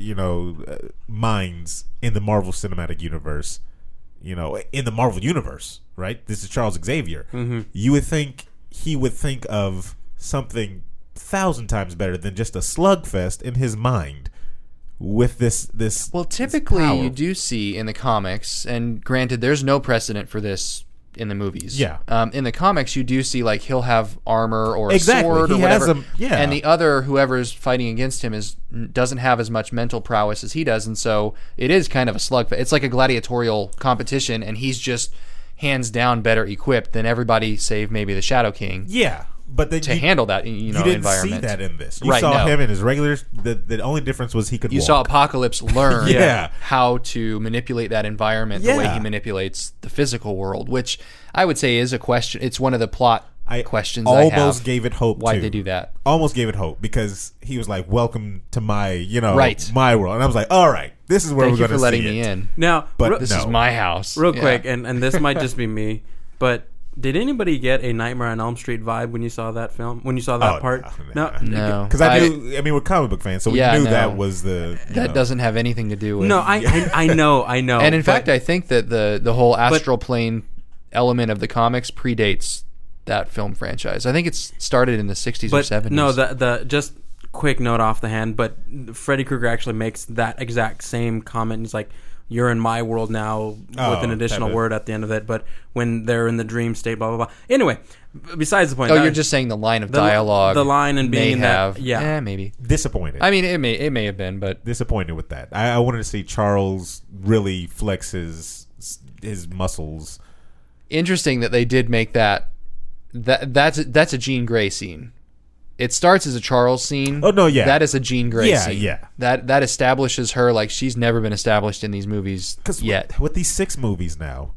minds in the Marvel Cinematic Universe. In the Marvel Universe, right? This is Charles Xavier. You would think he would think of something 1,000 times better than just a slugfest in his mind with this. Well, this typically power. you do see in the comics, and granted, there's no precedent for this in the movies. Yeah. In the comics, you do see like he'll have armor or a Exactly. sword He or has whatever, yeah. and the other whoever's fighting against him doesn't have as much mental prowess as he does, and so it is kind of a slugfest. It's like a gladiatorial competition, and he's just hands down better equipped than everybody save maybe the Shadow King Yeah, but then to you, handle that you didn't environment. see that in this. You Right, saw no. him in his regular. The only difference was he could. You walk. saw Apocalypse learn Yeah. how to manipulate that environment the way Yeah. he manipulates the physical world, which I would say is a question. It's one of the plot questions I have. almost gave it hope. Why'd too. they do that? Almost gave it hope because he was like, "Welcome to my, Right. my world," and I was like, "All right, this is where Thank we're you going for to letting see me it." in. Now, But This no. is my house. real Yeah. quick, and this might just be me, but did anybody get a Nightmare on Elm Street vibe when you saw that film? When you saw that Oh, part? No. Because I knew. I mean, we're comic book fans, so we Yeah, knew no. that was the. That doesn't have anything to do with. No, I know. And in but- fact, I think that the whole astral plane element of the comics predates that film franchise. I think it's started in the 60s or but 70s. no, the just quick note off the hand, but Freddy Krueger actually makes that exact same comment. He's like, "You're in my world now," with an additional type of- word at the end of it. But when they're in the dream state, blah blah blah. Anyway, besides the point. Oh, that- you're just saying the line of the- dialogue. the line and being may in that- have. yeah. Maybe. disappointed. I mean, it may have been, but Disappointed with that. I wanted to see Charles really flex his muscles. interesting that they did make that's a Jean Grey scene. It starts as a Charles scene. Oh, no, yeah. That is a Jean Grey Yeah, scene. yeah. That establishes her like she's never been established in these movies Because yet. with these 6 movies now,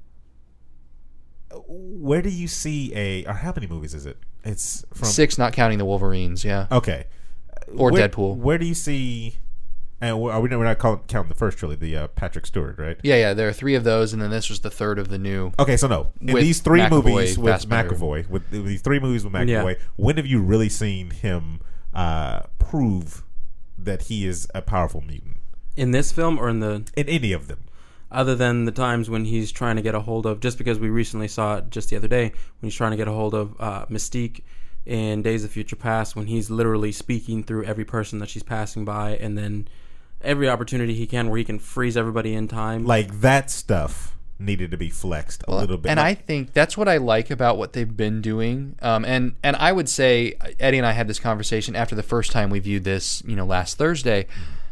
where do you see or how many movies is it? It's from 6, not counting the Wolverines. Yeah. Okay. Or Where- Deadpool. Where do you see? And we're not counting the first trilogy, the Patrick Stewart, right? Yeah. There are 3 of those, and then this was the third of the new. Okay, so no, in With these 3 McAvoy, movies with Fassbender. McAvoy, with these 3 movies with McAvoy, Yeah. when have you really seen him prove that he is a powerful mutant in this film or in the in any of them? other than the times when he's trying to get a hold of, just because we recently saw it just the other day, when he's trying to get a hold of Mystique in Days of Future Past when he's literally speaking through every person that she's passing by, and then every opportunity he can where he can freeze everybody in time. Like, that stuff needed to be flexed a little bit. And I think that's what I like about what they've been doing. And I would say, Eddie and I had this conversation after the first time we viewed this, last Thursday.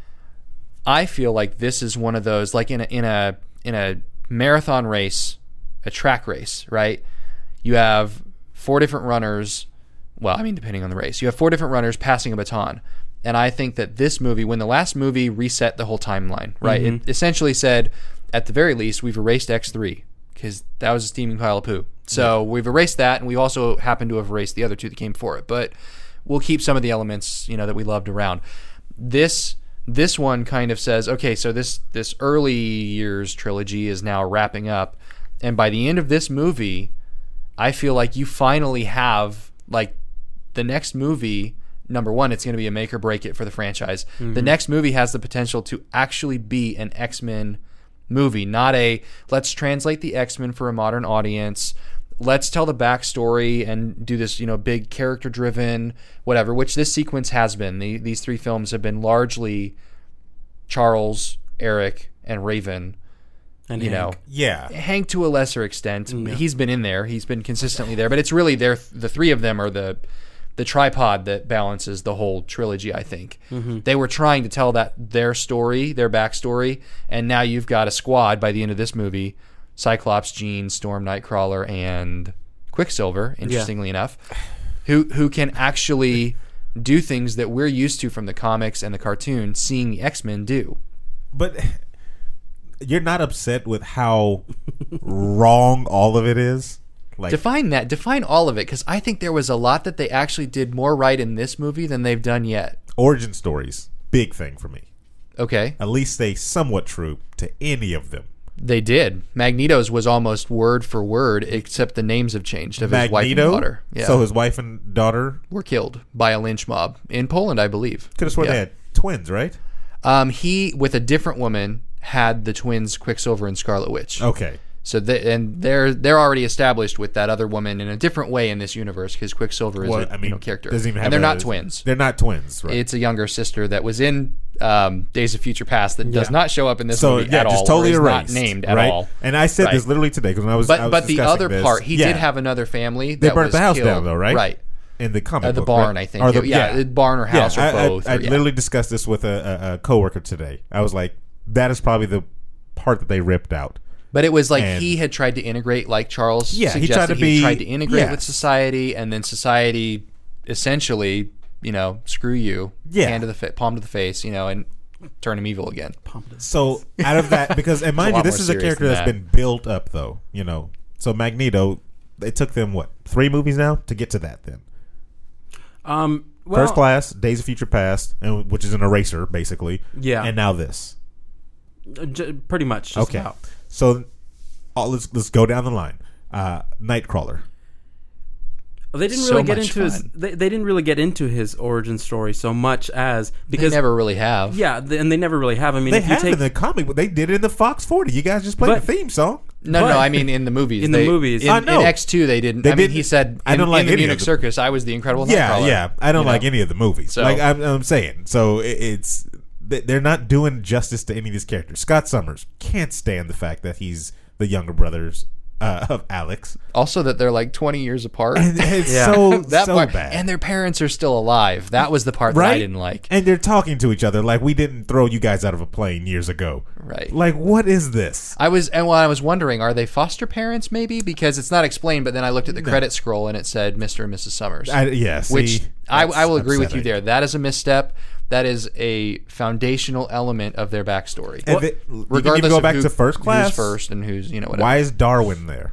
I feel like this is one of those, like in a marathon race, a track race, right? You have 4 different runners. Well, I mean, depending on the race, you have 4 different runners passing a baton. And I think that this movie, when the last movie reset the whole timeline, right? It essentially said, at the very least, we've erased X3 because that was a steaming pile of poo. So we've erased that, and we also happen to have erased the other 2 that came before it. But we'll keep some of the elements, that we loved around. This one kind of says, okay, so this early years trilogy is now wrapping up, and by the end of this movie, I feel like you finally have, like, the next movie. Number one, it's going to be a make or break it for the franchise. The next movie has the potential to actually be an X-Men movie, not a let's translate the X-Men for a modern audience, let's tell the backstory and do this, big character-driven whatever, which this sequence has been. These 3 films have been largely Charles, Eric, and Raven. And Hank. Hank to a lesser extent. He's been in there. He's been consistently there. But it's really the 3 of them are the tripod that balances the whole trilogy, I think. They were trying to tell their story, their backstory, and now you've got a squad by the end of this movie: Cyclops, Jean, Storm, Nightcrawler, and Quicksilver, interestingly enough, who can actually do things that we're used to from the comics and the cartoon, seeing the X-Men do. But you're not upset with how wrong all of it is? Like, define all of it, because I think there was a lot that they actually did more right in this movie than they've done yet. Origin stories, big thing for me. Okay. At least stay somewhat true to any of them. They did. Magneto's was almost word for word, except the names have changed of his wife and daughter. Yeah. So his wife and daughter were killed by a lynch mob in Poland, I believe. Could have sworn they had twins, right? He, with a different woman, had the twins Quicksilver and Scarlet Witch. Okay. So they're already established with that other woman in a different way in this universe, because Quicksilver is a character, and they're not twins. They're not twins. Right? It's a younger sister that was in Days of Future Past that does not show up in this movie at all. Just totally not erased, named at all. And I said this literally today because when I was but the other this, part, he did have another family. They that burnt was the house killed. down though, right? Right. In the comic the book, barn, right? I think. The barn or house or both. I literally discussed this with a coworker today. I was like, that is probably the part that they ripped out. But it was like he had tried to integrate, like Charles suggested. He tried to integrate with society, and then society essentially, screw you, palm to the face, and turn him evil again. So out of that, because and mind you, this is a character that's been built up, though. So Magneto, it took them 3 movies now to get to that. Then, First Class, Days of Future Past, which is an eraser basically. Yeah, and now this. Pretty much. Just about. So let's go down the line. Nightcrawler. They didn't really get into his. They didn't really get into his origin story so much as because they never really have. Yeah, and they never really have. I mean, they have in the comic, but they did it in the Fox 40. You guys just played the theme song. No, I mean in the movies. In the movies, in X2 they didn't. He said, "I don't like the Munich Circus. I was the Incredible Nightcrawler." Yeah. I don't like any of the movies. So, I'm saying, so it's they're not doing justice to any of these characters. Scott Summers can't stand the fact that he's the younger brothers of Alex. Also that they're like 20 years apart. And it's so bad. And their parents are still alive. That was the part that I didn't like. And they're talking to each other like we didn't throw you guys out of a plane years ago. Right. Like, what is this? I was wondering, are they foster parents maybe? Because it's not explained, but then I looked at the credit scroll and it said Mr. and Mrs. Summers. Which I will agree with you there. That is a misstep. That is a foundational element of their backstory. Regardless of go back to First Class, who's first and who's whatever. Why is Darwin there?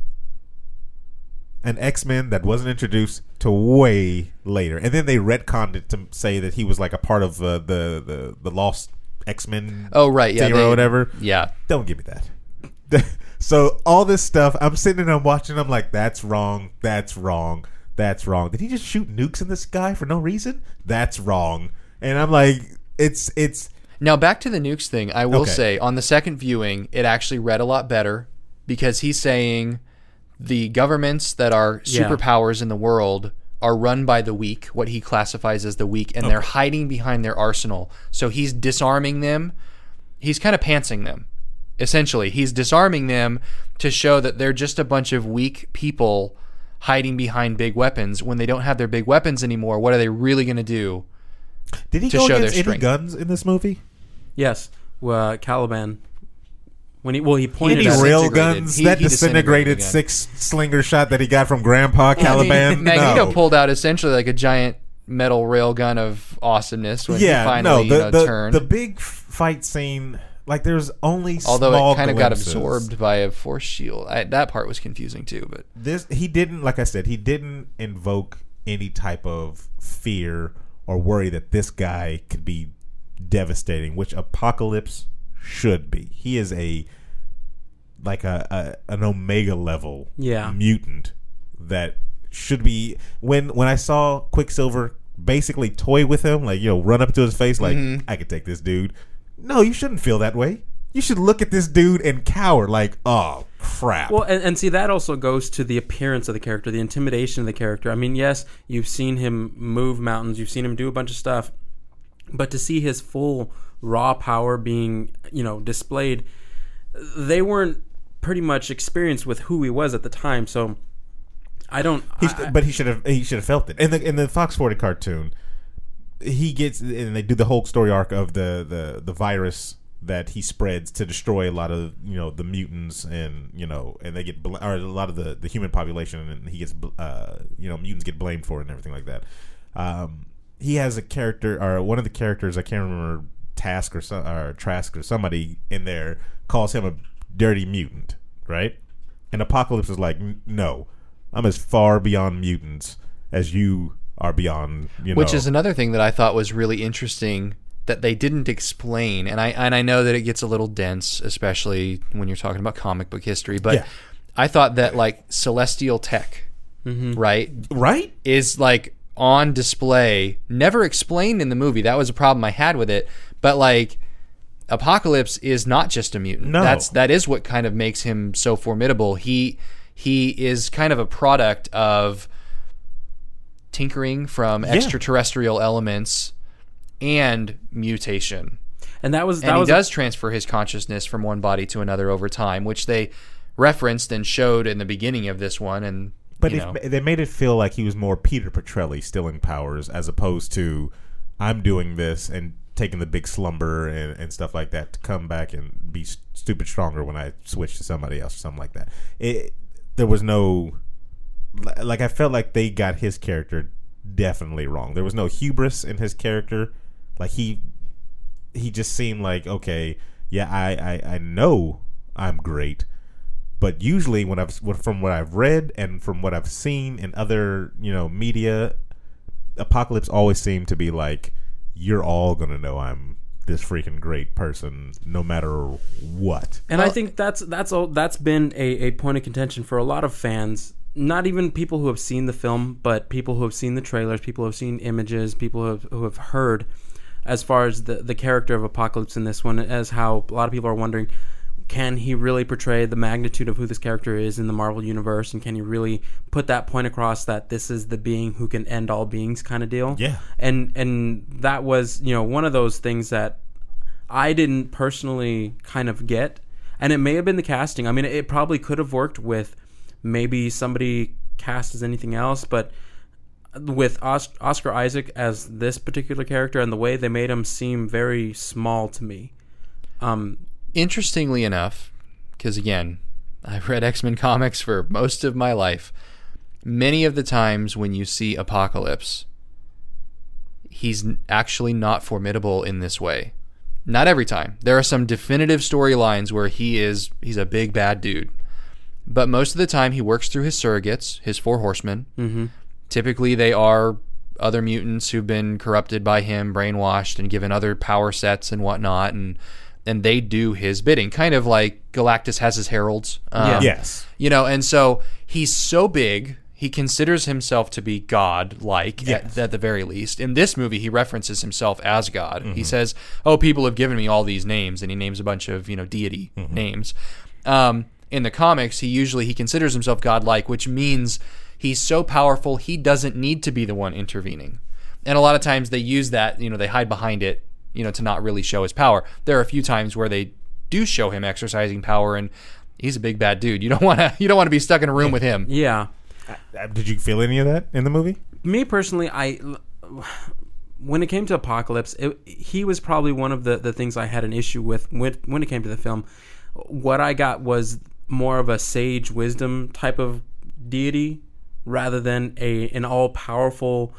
An X-Men that wasn't introduced to way later, and then they retconned it to say that he was like a part of the lost X-Men. Oh right, yeah, or whatever. Yeah, don't give me that. So all this stuff, I'm sitting and I'm watching. I'm like, that's wrong. That's wrong. That's wrong. Did he just shoot nukes in the sky for no reason? That's wrong. And I'm like, it's now back to the nukes thing. I will say on the second viewing, it actually read a lot better because he's saying the governments that are superpowers in the world are run by the weak, what he classifies as the weak, and they're hiding behind their arsenal. So he's disarming them. He's kind of pantsing them, essentially. He's disarming them to show that they're just a bunch of weak people hiding behind big weapons. When they don't have their big weapons anymore, what are they really going to do? Did he to go show against their any strength? guns in this movie? Yes, Caliban. When he pointed Any at rail- rail disintegrated. guns? He That disintegrated disintegrated again. 6 slinger shot that he got from Grandpa Caliban? Magneto No. pulled out essentially like a giant metal rail gun of awesomeness when he Yeah, finally no, the turned. the big fight scene, like there's only Although small it kind of got glimpses. absorbed by a force shield. That part was confusing too. But This he didn't, like I said, he didn't invoke any type of fear or worry that this guy could be devastating, which Apocalypse should be. He is an Omega level mutant that should be. When I saw Quicksilver basically toy with him, like, run up to his face like, I could take this dude. No, you shouldn't feel that way. You should look at this dude and cower like, oh crap. Well, and see, that also goes to the appearance of the character, the intimidation of the character. I mean, yes, you've seen him move mountains, you've seen him do a bunch of stuff, but to see his full raw power being, displayed, they weren't pretty much experienced with who he was at the time. So I don't. But he should have felt it. In the Fox 40 cartoon, he gets, and they do the whole story arc of the virus that he spreads to destroy a lot of the mutants, and and they get or a lot of the human population, and he gets mutants get blamed for it and everything like that. He has a character, or one of the characters, I can't remember, Trask or somebody in there calls him a dirty mutant, right? And Apocalypse is like, no, I'm as far beyond mutants as you are beyond, which is another thing that I thought was really interesting that they didn't explain, and I know that it gets a little dense, especially when you're talking about comic book history, but Yeah. I thought that like celestial tech, right, is like on display, never explained in the movie. That was a problem I had with it, but like Apocalypse is not just a mutant. No. That is what kind of makes him so formidable. He is kind of a product of tinkering from extraterrestrial elements and mutation. And that was he does transfer his consciousness from one body to another over time, which they referenced and showed in the beginning of this one. And they made it feel like he was more Peter Petrelli stealing powers, as opposed to I'm doing this and taking the big slumber and stuff like that to come back and be stupid stronger when I switch to somebody else or something like that. There was no, like, I felt like they got his character definitely wrong. There was no hubris in his character. Like, he just seemed like, okay, yeah, I know I'm great, but usually from what I've read and from what I've seen in other media, Apocalypse always seemed to be like, you're all gonna know I'm this freaking great person no matter what. And I think that's been a point of contention for a lot of fans. Not even people who have seen the film, but people who have seen the trailers, people who have seen images, people who have heard, as far as the character of Apocalypse in this one, as how a lot of people are wondering, can he really portray the magnitude of who this character is in the Marvel Universe, and can he really put that point across that this is the being who can end all beings kind of deal? Yeah. And that was, one of those things that I didn't personally kind of get, and it may have been the casting. I mean, it probably could have worked with maybe somebody cast as anything else, but with Oscar Isaac as this particular character and the way they made him seem very small to me. Interestingly enough, because again, I've read X-Men comics for most of my life, many of the times when you see Apocalypse, he's actually not formidable in this way. Not every time. There are some definitive storylines where he's a big bad dude. But most of the time he works through his surrogates, his 4 horsemen. Mm-hmm. Typically they are other mutants who've been corrupted by him, brainwashed, and given other power sets and whatnot, and they do his bidding. Kind of like Galactus has his heralds. Yes. And so he's so big, he considers himself to be God-like, Yes. at the very least. In this movie, he references himself as God. Mm-hmm. He says, people have given me all these names, and he names a bunch of, deity names. In the comics, he considers himself God-like, which means He's so powerful, he doesn't need to be the one intervening. And a lot of times they use that, they hide behind it, to not really show his power. There are a few times where they do show him exercising power, and he's a big bad dude. You don't want to be stuck in a room with him. Yeah. Did you feel any of that in the movie? Me personally, when it came to Apocalypse, he was probably one of the things I had an issue with when it came to the film. What I got was more of a sage wisdom type of deity rather than an all-powerful,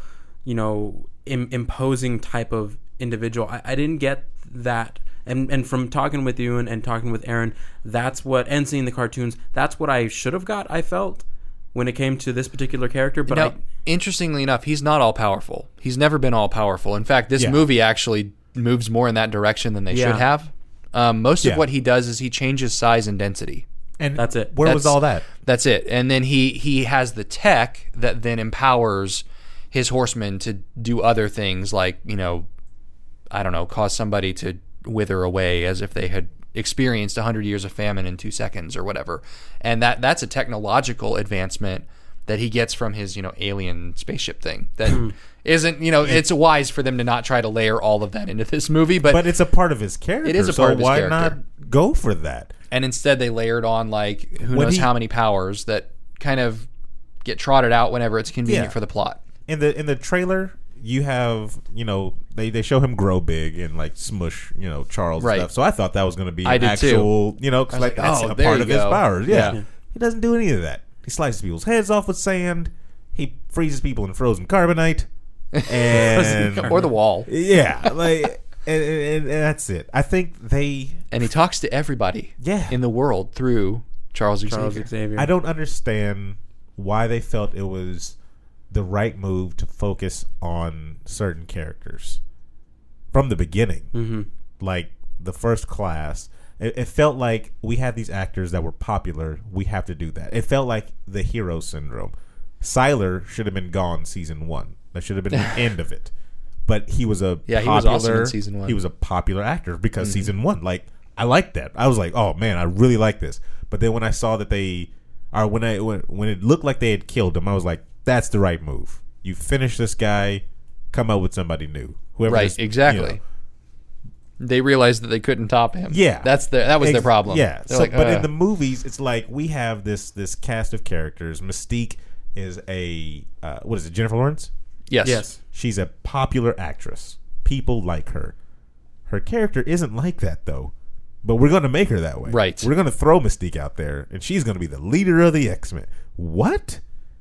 imposing type of individual. I didn't get that. And from talking with you and talking with Aaron, and seeing the cartoons, that's what I should have got, I felt, when it came to this particular character. But interestingly enough, he's not all-powerful. He's never been all-powerful. In fact, this movie actually moves more in that direction than they should have. Most of what he does is he changes size and density. And that's it. Where was all that? That's it. And then he has the tech that then empowers his horsemen to do other things like, cause somebody to wither away as if they had experienced 100 years of famine in 2 seconds or whatever. And that's a technological advancement that he gets from his, alien spaceship thing. That isn't, it's wise for them to not try to layer all of that into this movie. But it's a part of his character. It is a part of his character. So why not go for that? And instead they layered on, who knows how many powers that kind of get trotted out whenever it's convenient for the plot. In the trailer, you have, they show him grow big and smush, Charles and stuff. So I thought that was going to be an actual, because that's a part of his powers. Yeah. He doesn't do any of that. He slices people's heads off with sand. He freezes people in frozen carbonite. And or the wall. Yeah. And that's it. I think and he talks to everybody in the world through Charles Xavier. I don't understand why they felt it was the right move to focus on certain characters from the beginning. Mm-hmm. Like the First Class, it felt like we had these actors that were popular. We have to do that. It felt like the hero syndrome. Siler should have been gone season 1. That should have been the end of it. But he was he was awesome in season 1. He was a popular actor because season 1. I liked that. I was like, oh man, I really like this. But then when I saw that when it looked like they had killed him, I was like, that's the right move. You finish this guy, come out with somebody new. Whoever exactly. They realized that they couldn't top him. Yeah. That was their problem. Yeah. But in the movies, it's like we have this cast of characters. Mystique is what is it, Jennifer Lawrence? Yes. She's a popular actress. People like her. Her character isn't like that, though. But we're going to make her that way. Right. We're going to throw Mystique out there, and she's going to be the leader of the X-Men. What?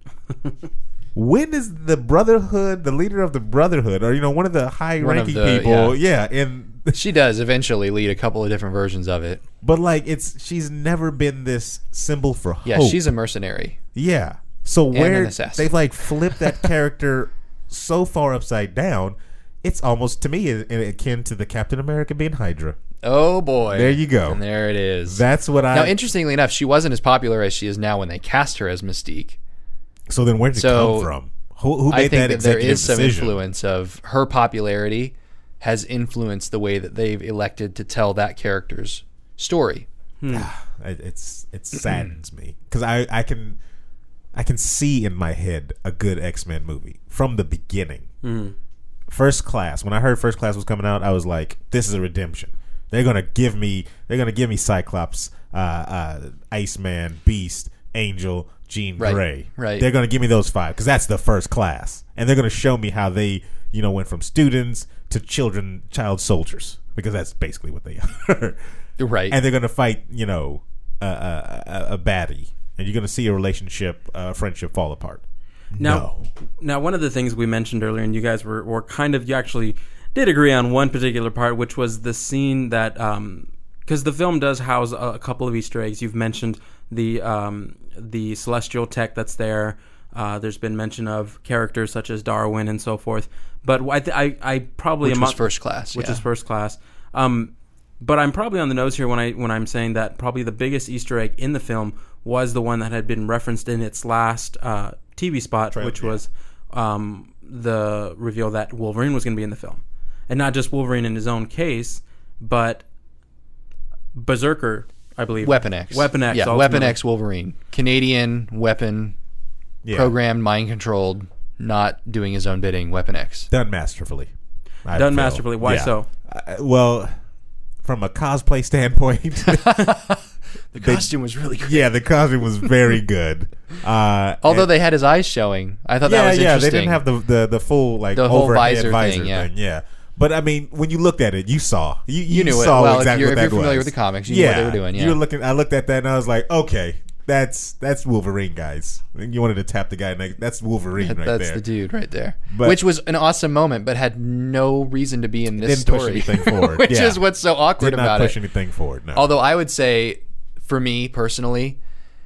When is the Brotherhood the leader of the Brotherhood, or one of the high-ranking people? Yeah, and she does eventually lead a couple of different versions of it. But she's never been this symbol for hope. Yeah, she's a mercenary. Yeah. So where they've flipped that character so far upside down, it's almost to me akin to the Captain America being Hydra. Oh boy. There you go. And there it is. That's what Now, interestingly enough, she wasn't as popular as she is now when they cast her as Mystique. So then where did it come from? Who made that executive decision? There is some influence of her popularity has influenced the way that they've elected to tell that character's story. It saddens me because I can see in my head a good X-Men movie from the beginning. First Class. When I heard First Class was coming out, I was like, this is a redemption. They're gonna give me Cyclops, Iceman, Beast, Angel, Jean Grey. Right. They're gonna give me those 5 because that's the First Class, and they're gonna show me how they went from students to child soldiers, because that's basically what they are. Right. And they're gonna fight a baddie, and you're gonna see a relationship, friendship fall apart. Now, one of the things we mentioned earlier, and you guys were kind of, you actually did agree on one particular part, which was the scene that, because the film does house a couple of Easter eggs. You've mentioned the celestial tech that's there. There's been mention of characters such as Darwin and so forth. But I probably which was First Class, which is First Class. But I'm probably on the nose here when I'm saying that probably the biggest Easter egg in the film was the one that had been referenced in its last TV spot, which was the reveal that Wolverine was going to be in the film. And not just Wolverine in his own case, but Berserker, I believe. Weapon X. Weapon X. Yeah, Weapon X Wolverine. Canadian weapon programmed, mind controlled, not doing his own bidding. Weapon X. Done masterfully. I Done feel. masterfully. Why so? Well, from a cosplay standpoint, The costume was really good. yeah, the costume was very good. Although they had his eyes showing, I thought that was interesting. they didn't have the full like The whole overhead visor thing, yeah. But I mean, when you looked at it, you saw you knew saw it. Well, exactly if what that you're familiar was. with the comics, you knew what they were doing. Yeah, you were looking. I looked at that and I was like, okay, that's Wolverine, guys. You wanted to tap the guy next. That's Wolverine right there. That's the dude right there. But- Which was an awesome moment, but had no reason to be in this Didn't push story. anything forward, which yeah. is what's so awkward Did not about push it. anything forward. No. Although I would say, for me personally,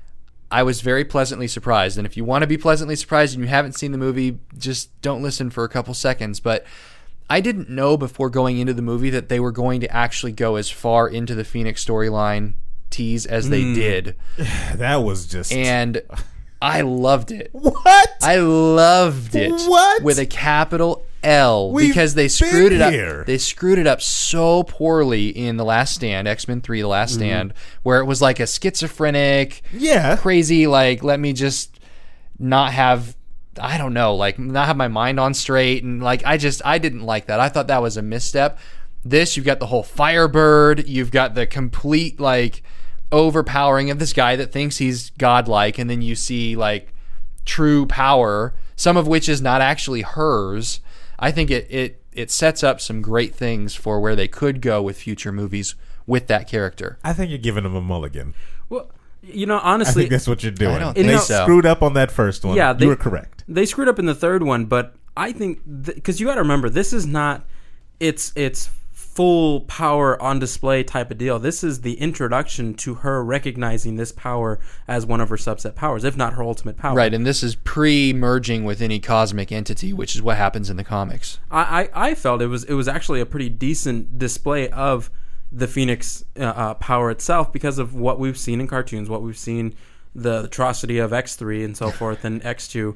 I was very pleasantly surprised. And if you want to be pleasantly surprised and you haven't seen the movie, just don't listen for a couple seconds. But I didn't know before going into the movie that they were going to actually go as far into the Phoenix storyline tease as they did. that was just And I loved it. what? I loved it. What? With a capital L, We've because they screwed been it up. here. They screwed it up so poorly in The Last Stand, X-Men 3 The Last Stand, where it was like a schizophrenic, Yeah. crazy, like, let me just not have, I don't know, like, not have my mind on straight. And, like, I didn't like that. I thought that was a misstep. This, you've got the whole Firebird. You've got the complete, like, overpowering of this guy that thinks he's godlike. And then you see, like, true power, some of which is not actually hers. I think it sets up some great things for where they could go with future movies with that character. I think you're giving him a mulligan. Well, I honestly, think that's what you're doing. I don't they think so. screwed up on that first one. Yeah, you were correct. They screwed up in the third one, but I think because you got to remember, this is not it's full power on display type of deal. This is the introduction to her recognizing this power as one of her subset powers, if not her ultimate power. Right, and this is pre-merging with any cosmic entity, which is what happens in the comics. I felt it was actually a pretty decent display of the Phoenix power itself because of what we've seen in cartoons, what we've seen, the atrocity of X3 and so forth, and X2.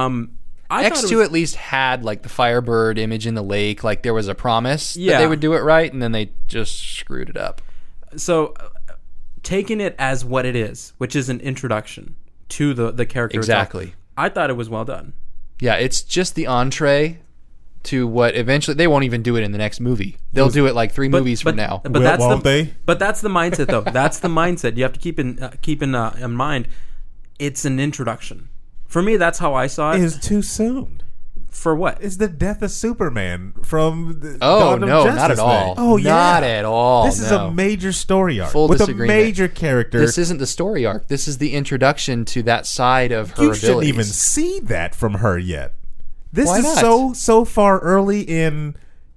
I thought it X2 was- at least had like the Firebird image in the lake, like there was a promise that Yeah. they would do it right, and then they just screwed it up. So taking it as what it is, which is an introduction to the character Exactly. itself, I thought it was well done. Yeah, it's just the entree to what eventually they won't even do it in the next movie. They'll do it like three movies from now. But that's won't the they? but that's the mindset though. That's the mindset you have to keep in mind. It's an introduction. For me, that's how I saw it. It is too soon. For what? It's the death of Superman from the Oh Dawn of no, Justice not at all. thing. Oh yeah, not at all. This is no. a major story arc Full with disagreement. a major character. This isn't the story arc. This is the introduction to that side of her you abilities. shouldn't even see that from her yet. This Why is not? so far early in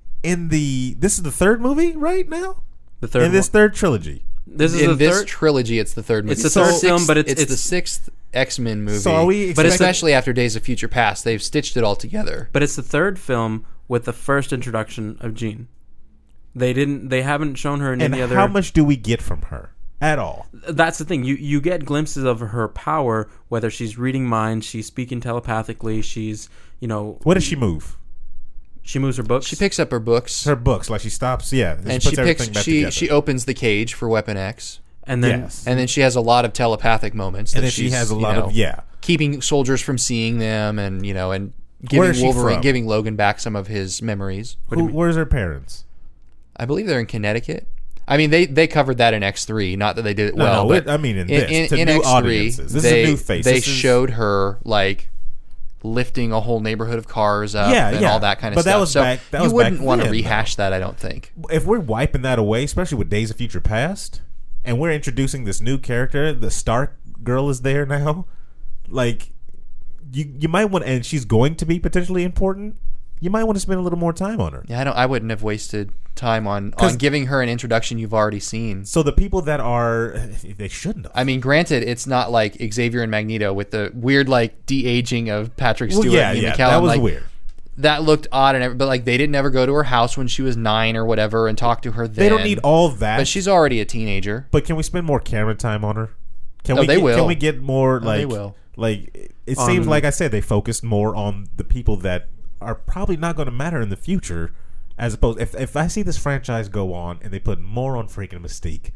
the. This is the third movie right now. The third in this one. third trilogy. This is in the this third. trilogy, it's the third movie. It's the third sixth- film, but it's the sixth X-Men movie. So are we but expecting- especially after Days of Future Past, they've stitched it all together. But it's the third film with the first introduction of Jean. They haven't shown her in And any other. how much do we get from her at all? That's the thing. You get glimpses of her power, whether she's reading minds, she's speaking telepathically, she's What does she move? she moves her books. She picks up her books Her books, like she stops. Yeah, and puts she everything picks back she together. she opens the cage for Weapon X, and then Yes. and then she has a lot of telepathic moments. and that then she she's, has a you lot know, of keeping soldiers from seeing them, and and Where giving is she Wolverine, from? giving Logan back some of his memories. Where's her parents? I believe they're in Connecticut. I mean, they covered that in X3. Not that they did it No, well, no, but I mean in this, to new X3, audiences. This is a new face. They This is- showed her like lifting a whole neighborhood of cars up Yeah, and yeah. all that kind of But stuff. that was so back- that you was wouldn't back want to then, rehash that, I don't think. If we're wiping that away, especially with Days of Future Past, and we're introducing this new character, the Stark girl is there now. Like, you might want, and she's going to be potentially important. You might want to spend a little more time on her. Yeah, I wouldn't have wasted time on 'Cause- giving her an introduction you've already seen. So the people that are, they shouldn't have. I mean, granted, it's not like Xavier and Magneto with the weird like de-aging of Patrick Well, Stewart yeah, and Ian yeah, McKellen. that was like, weird. That looked odd, but like they didn't ever go to her house when she was 9 or whatever and talk to her then. They don't need all that. But she's already a teenager. But can we spend more camera time on her? Can Oh, we they get, will. Can we get more Oh, like? they will. Like it seems like I said, they focused more on the people that are probably not going to matter in the future, as opposed if I see this franchise go on and they put more on freaking Mystique,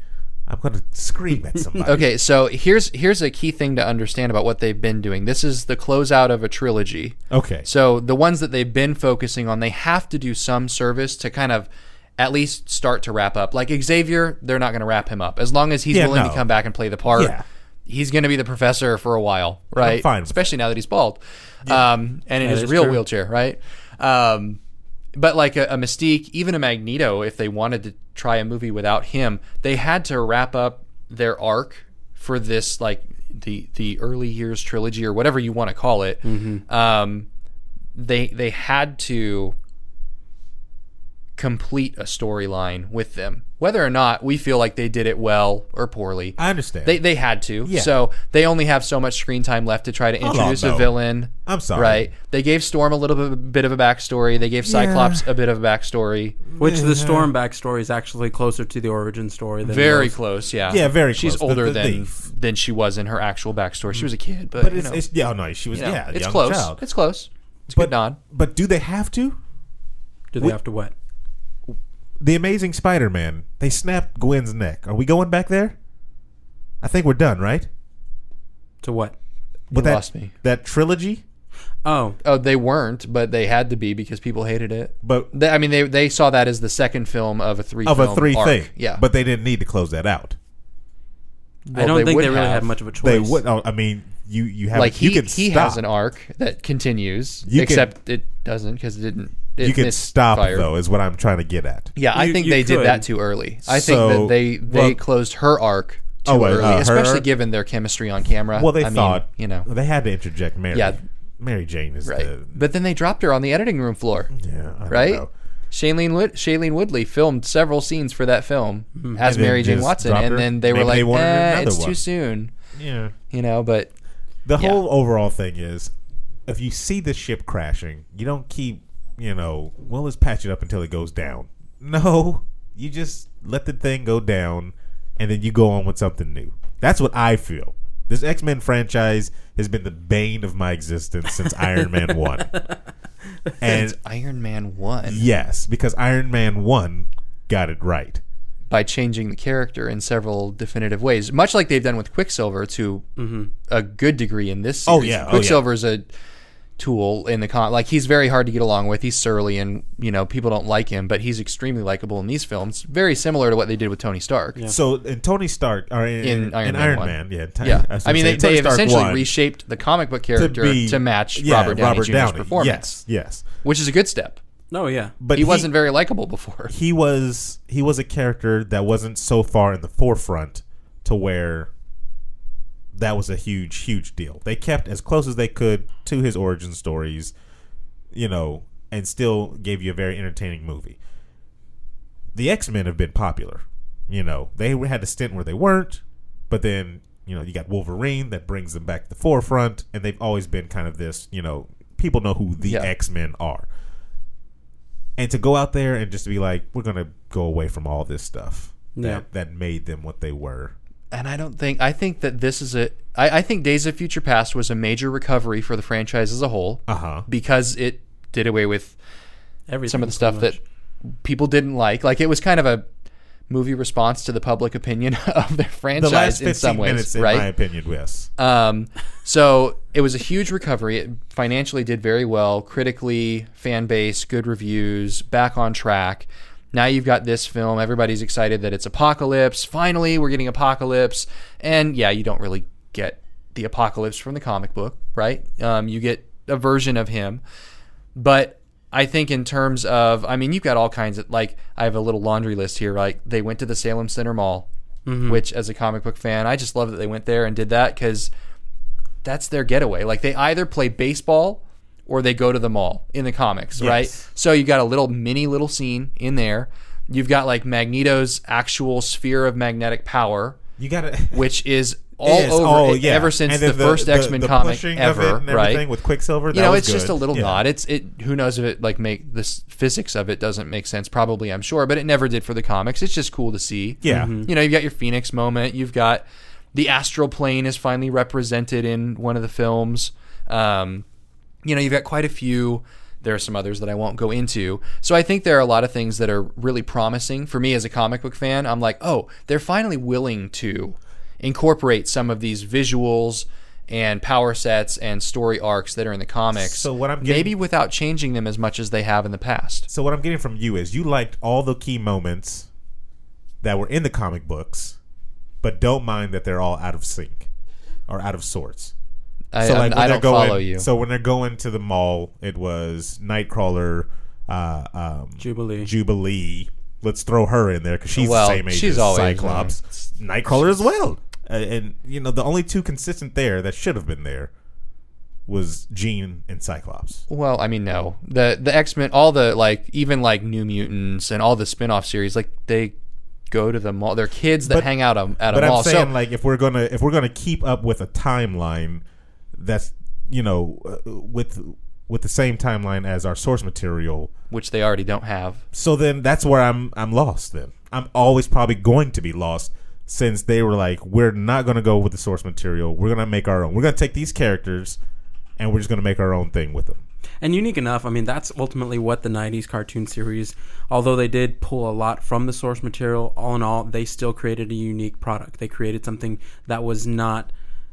I'm going to scream at somebody. Okay, so here's a key thing to understand about what they've been doing. This is the closeout of a trilogy. Okay. So the ones that they've been focusing on, they have to do some service to kind of at least start to wrap up. Like Xavier, they're not going to wrap him up. As long as he's willing to come back and play the part, he's going to be the professor for a while, right? I'm fine with especially now that he's bald. And in his real wheelchair, right? But like a Mystique, even a Magneto, if they wanted to try a movie without him, they had to wrap up their arc for this, like the early years trilogy or whatever you want to call it. They had to complete a storyline with them, whether or not we feel like they did it well or poorly. I understand. They had to. Yeah. So they only have so much screen time left to try to introduce a villain. I'm sorry. Right. They gave Storm a little bit of a backstory. They gave Cyclops a bit of a backstory. Which the Storm backstory is actually closer to the origin story than Very close, yeah. Yeah, very close. She's older The thief. than she was in her actual backstory. She was a kid, but you know, it's she was a it's young close. child. It's close. It's a good nod. But do they have to? Do they have to what? The Amazing Spider-Man, they snapped Gwen's neck. Are we going back there? I think we're done, right? To what? You lost me. That trilogy? Oh, they weren't, but they had to be because people hated it. But they saw that as the second film of a three of film a three arc. thing. Yeah. But they didn't need to close that out. I don't think would they really have. had much of a choice. They would. Oh, I mean, you have Like you he can stop. has an arc that continues, except it doesn't because it didn't. It You can stop misfired. though, is what I'm trying to get at. Yeah, I think you they did could. that too early. I So, think that they closed her arc too early, her especially arc? given their chemistry on camera. Well, they I thought mean, they had to interject Mary. Yeah. Mary Jane is right. the But then they dropped her on the editing room floor. yeah, I don't Right? know. Shailene Woodley filmed several scenes for that film as And then Mary Jane just Watson, dropped and her? then they were Maybe they like, wanted another it's one." too soon, Yeah. But The whole overall thing is, if you see the ship crashing, you don't keep, well, let's patch it up until it goes down. No, you just let the thing go down, and then you go on with something new. That's what I feel. This X-Men franchise has been the bane of my existence since Iron Man 1. And Iron Man 1, yes, because Iron Man 1 got it right. by changing the character in several definitive ways, much like they've done with Quicksilver to a good degree in this series. Oh, yeah. Quicksilver is a tool in the like he's very hard to get along with. He's surly and people don't like him, but he's extremely likable in these films. Very similar to what they did with Tony Stark. Yeah. So in Tony Stark, or in Iron Man, yeah. I mean, they have essentially reshaped the comic book character to match Robert Downey Jr.'s performance. Yes, which is a good step. Oh yeah, but he wasn't very likable before. He was a character that wasn't so far in the forefront to where that was a huge deal. They kept as close as they could to his origin stories, and still gave you a very entertaining movie. The X-Men have been popular. They had a stint where they weren't, but then, you got Wolverine that brings them back to the forefront, and they've always been kind of this, people know who the X-Men are. And to go out there and just be like, we're going to go away from all this stuff that made them what they were. And I think that this is I think Days of Future Past was a major recovery for the franchise as a whole. Because it did away with some of the stuff that people didn't like. Like, it was kind of a movie response to the public opinion of their franchise the last 15 in some ways, minutes, right? in my opinion, yes. So it was a huge recovery. It financially did very well, critically, fan base, good reviews, back on track. Now you've got this film. Everybody's excited that it's Apocalypse. Finally, we're getting Apocalypse. And yeah, you don't really get the Apocalypse from the comic book, right? You get a version of him. But I think in terms of, you've got all kinds of, like, I have a little laundry list here. Like, they went to the Salem Center Mall, which, as a comic book fan, I just love that they went there and did that because that's their getaway. Like, they either play baseball or they go to the mall in the comics, right? So you got a little scene in there. You've got, like, Magneto's actual sphere of magnetic power, which is all over ever since the first X-Men comic ever, right? With Quicksilver, it's just a little nod. Who knows if it make this physics of it doesn't make sense? Probably, I'm sure, but it never did for the comics. It's just cool to see. Yeah, you've got your Phoenix moment. You've got the astral plane is finally represented in one of the films. You've got quite a few There are some others that I won't go into. So I think there are a lot of things that are really promising. For me as a comic book fan, I'm like, oh, they're finally willing to incorporate some of these visuals and power sets and story arcs that are in the comics. So what I'm getting, maybe without changing them as much as they have in the past. So what I'm getting from you is you liked all the key moments that were in the comic books, but don't mind that they're all out of sync or out of sorts. I when don't follow you. So when they're going to the mall, it was Nightcrawler, Jubilee. Let's throw her in there because she's the same age as Cyclops. Nightcrawler as well. And the only two consistent there that should have been there was Jean and Cyclops. Well, I mean, no. The X-Men, all the even New Mutants and all the spin-off series, they go to the mall. They're kids that hang out at a mall. But I'm saying, if we're gonna keep up with a timeline that's with the same timeline as our source material, which they already don't have. So then that's where I'm lost. Then I'm always probably going to be lost. Since they were like, we're not going to go with the source material. We're going to make our own. We're going to take these characters, and we're just going to make our own thing with them. And unique enough, I mean, that's ultimately what the 90s cartoon series, although they did pull a lot from the source material, all in all, they still created a unique product. They created something that was not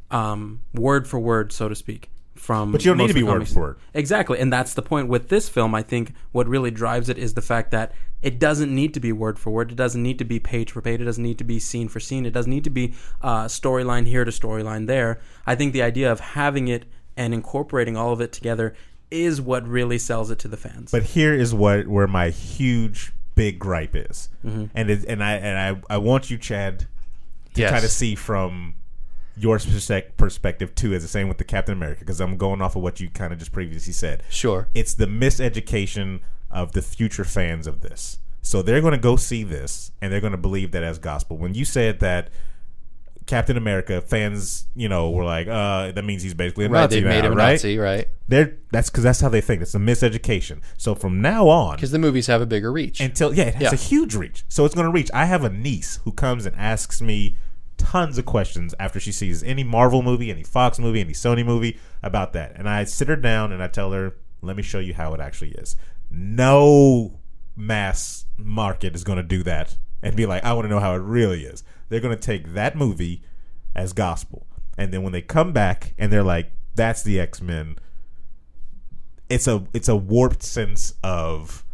word for word, so to speak. But you don't need to be word for word. Exactly, and that's the point with this film. I think what really drives it is the fact that it doesn't need to be word for word. It doesn't need to be page for page. It doesn't need to be scene for scene. It doesn't need to be storyline here to storyline there. I think the idea of having it and incorporating all of it together is what really sells it to the fans. But here is where my huge big gripe is, and I want you, Chad, to kind of see from your perspective too, as the same with the Captain America, because I'm going off of what you kind of just previously said. Sure. It's the miseducation of the future fans of this. So they're going to go see this, and they're going to believe that as gospel. When you said that Captain America fans, were like, that means he's basically a Nazi now, made him right? Nazi, right? That's because that's how they think. It's a miseducation. So from now on, because the movies have a bigger reach. It has a huge reach. So it's going to reach. I have a niece who comes and asks me tons of questions after she sees any Marvel movie, any Fox movie, any Sony movie about that. And I sit her down and I tell her, let me show you how it actually is. No mass market is going to do that and be like, I want to know how it really is. They're going to take that movie as gospel. And then when they come back and they're like, that's the X-Men, it's a warped sense of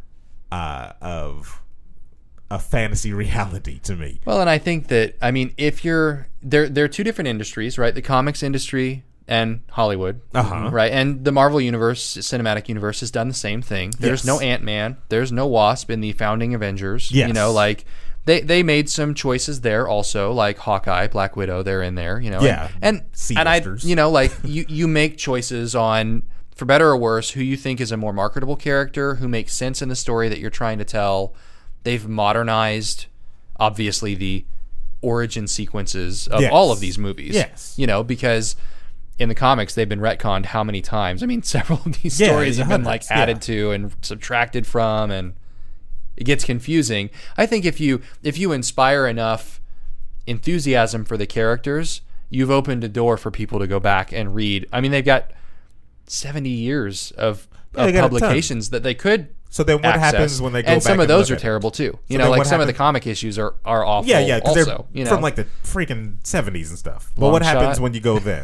a fantasy reality to me. Well, and I think that, if you're there are two different industries, right? The comics industry and Hollywood, right? And the Marvel universe, cinematic universe, has done the same thing. There's no Ant-Man, there's no Wasp in the founding Avengers. Yes. They made some choices there also, like Hawkeye, Black Widow, they're in there, Yeah. And you make choices on, for better or worse, who you think is a more marketable character, who makes sense in the story that you're trying to tell. They've modernized, obviously, the origin sequences of all of these movies. Yes. Because in the comics, they've been retconned how many times? Several of these stories have been added to and subtracted from, and it gets confusing. I think if you inspire enough enthusiasm for the characters, you've opened a door for people to go back and read. They've got 70 years of publications that they could. So then what happens when they go back? And some of those are terrible too. Some of the comic issues are awful. Yeah, because also, they're from the freaking 70s and stuff. But what happens when you go then?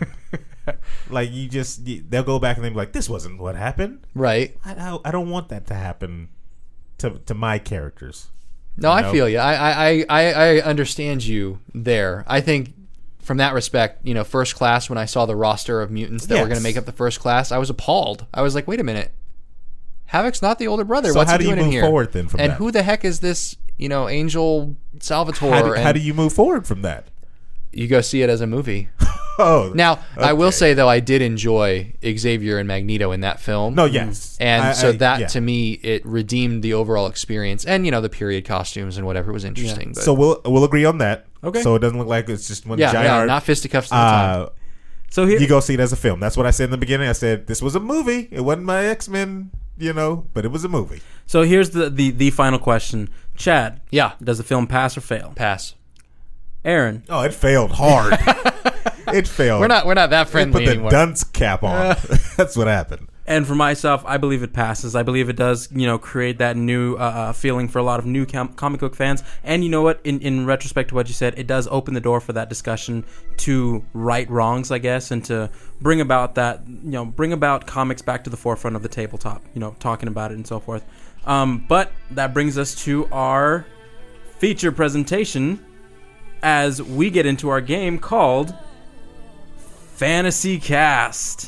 They'll go back and they'll be like, this wasn't what happened. Right. I don't want that to happen to my characters. No, I feel you. I understand you there. I think from that respect, First Class, when I saw the roster of mutants that were going to make up the First Class, I was appalled. I was like, wait a minute. Havoc's not the older brother. So what's how he do you doing move in here? Forward then from and that? Who the heck is this, Angel Salvatore? How do you move forward from that? You go see it as a movie. Oh. Now, okay. I will say, though, I did enjoy Xavier and Magneto in that film. No, yes. And to me, it redeemed the overall experience. And, the period costumes and whatever was interesting. Yeah. But, so we'll agree on that. Okay. So it doesn't look like it's just one giant... not fisticuffs the time. So here, you go see it as a film. That's what I said in the beginning. I said, this was a movie. It wasn't my X-Men... but it was a movie. So here's the final question. Chad. Yeah. Does the film pass or fail? Pass. Aaron. Oh, it failed hard. It failed. We're not that friendly put anymore. The dunce cap on. That's what happened. And for myself, I believe it passes. I believe it does, create that new feeling for a lot of new comic book fans. And you know what? In retrospect to what you said, it does open the door for that discussion to right wrongs, I guess, and to bring about comics back to the forefront of the tabletop, talking about it and so forth. But that brings us to our feature presentation as we get into our game called Fantasy Cast.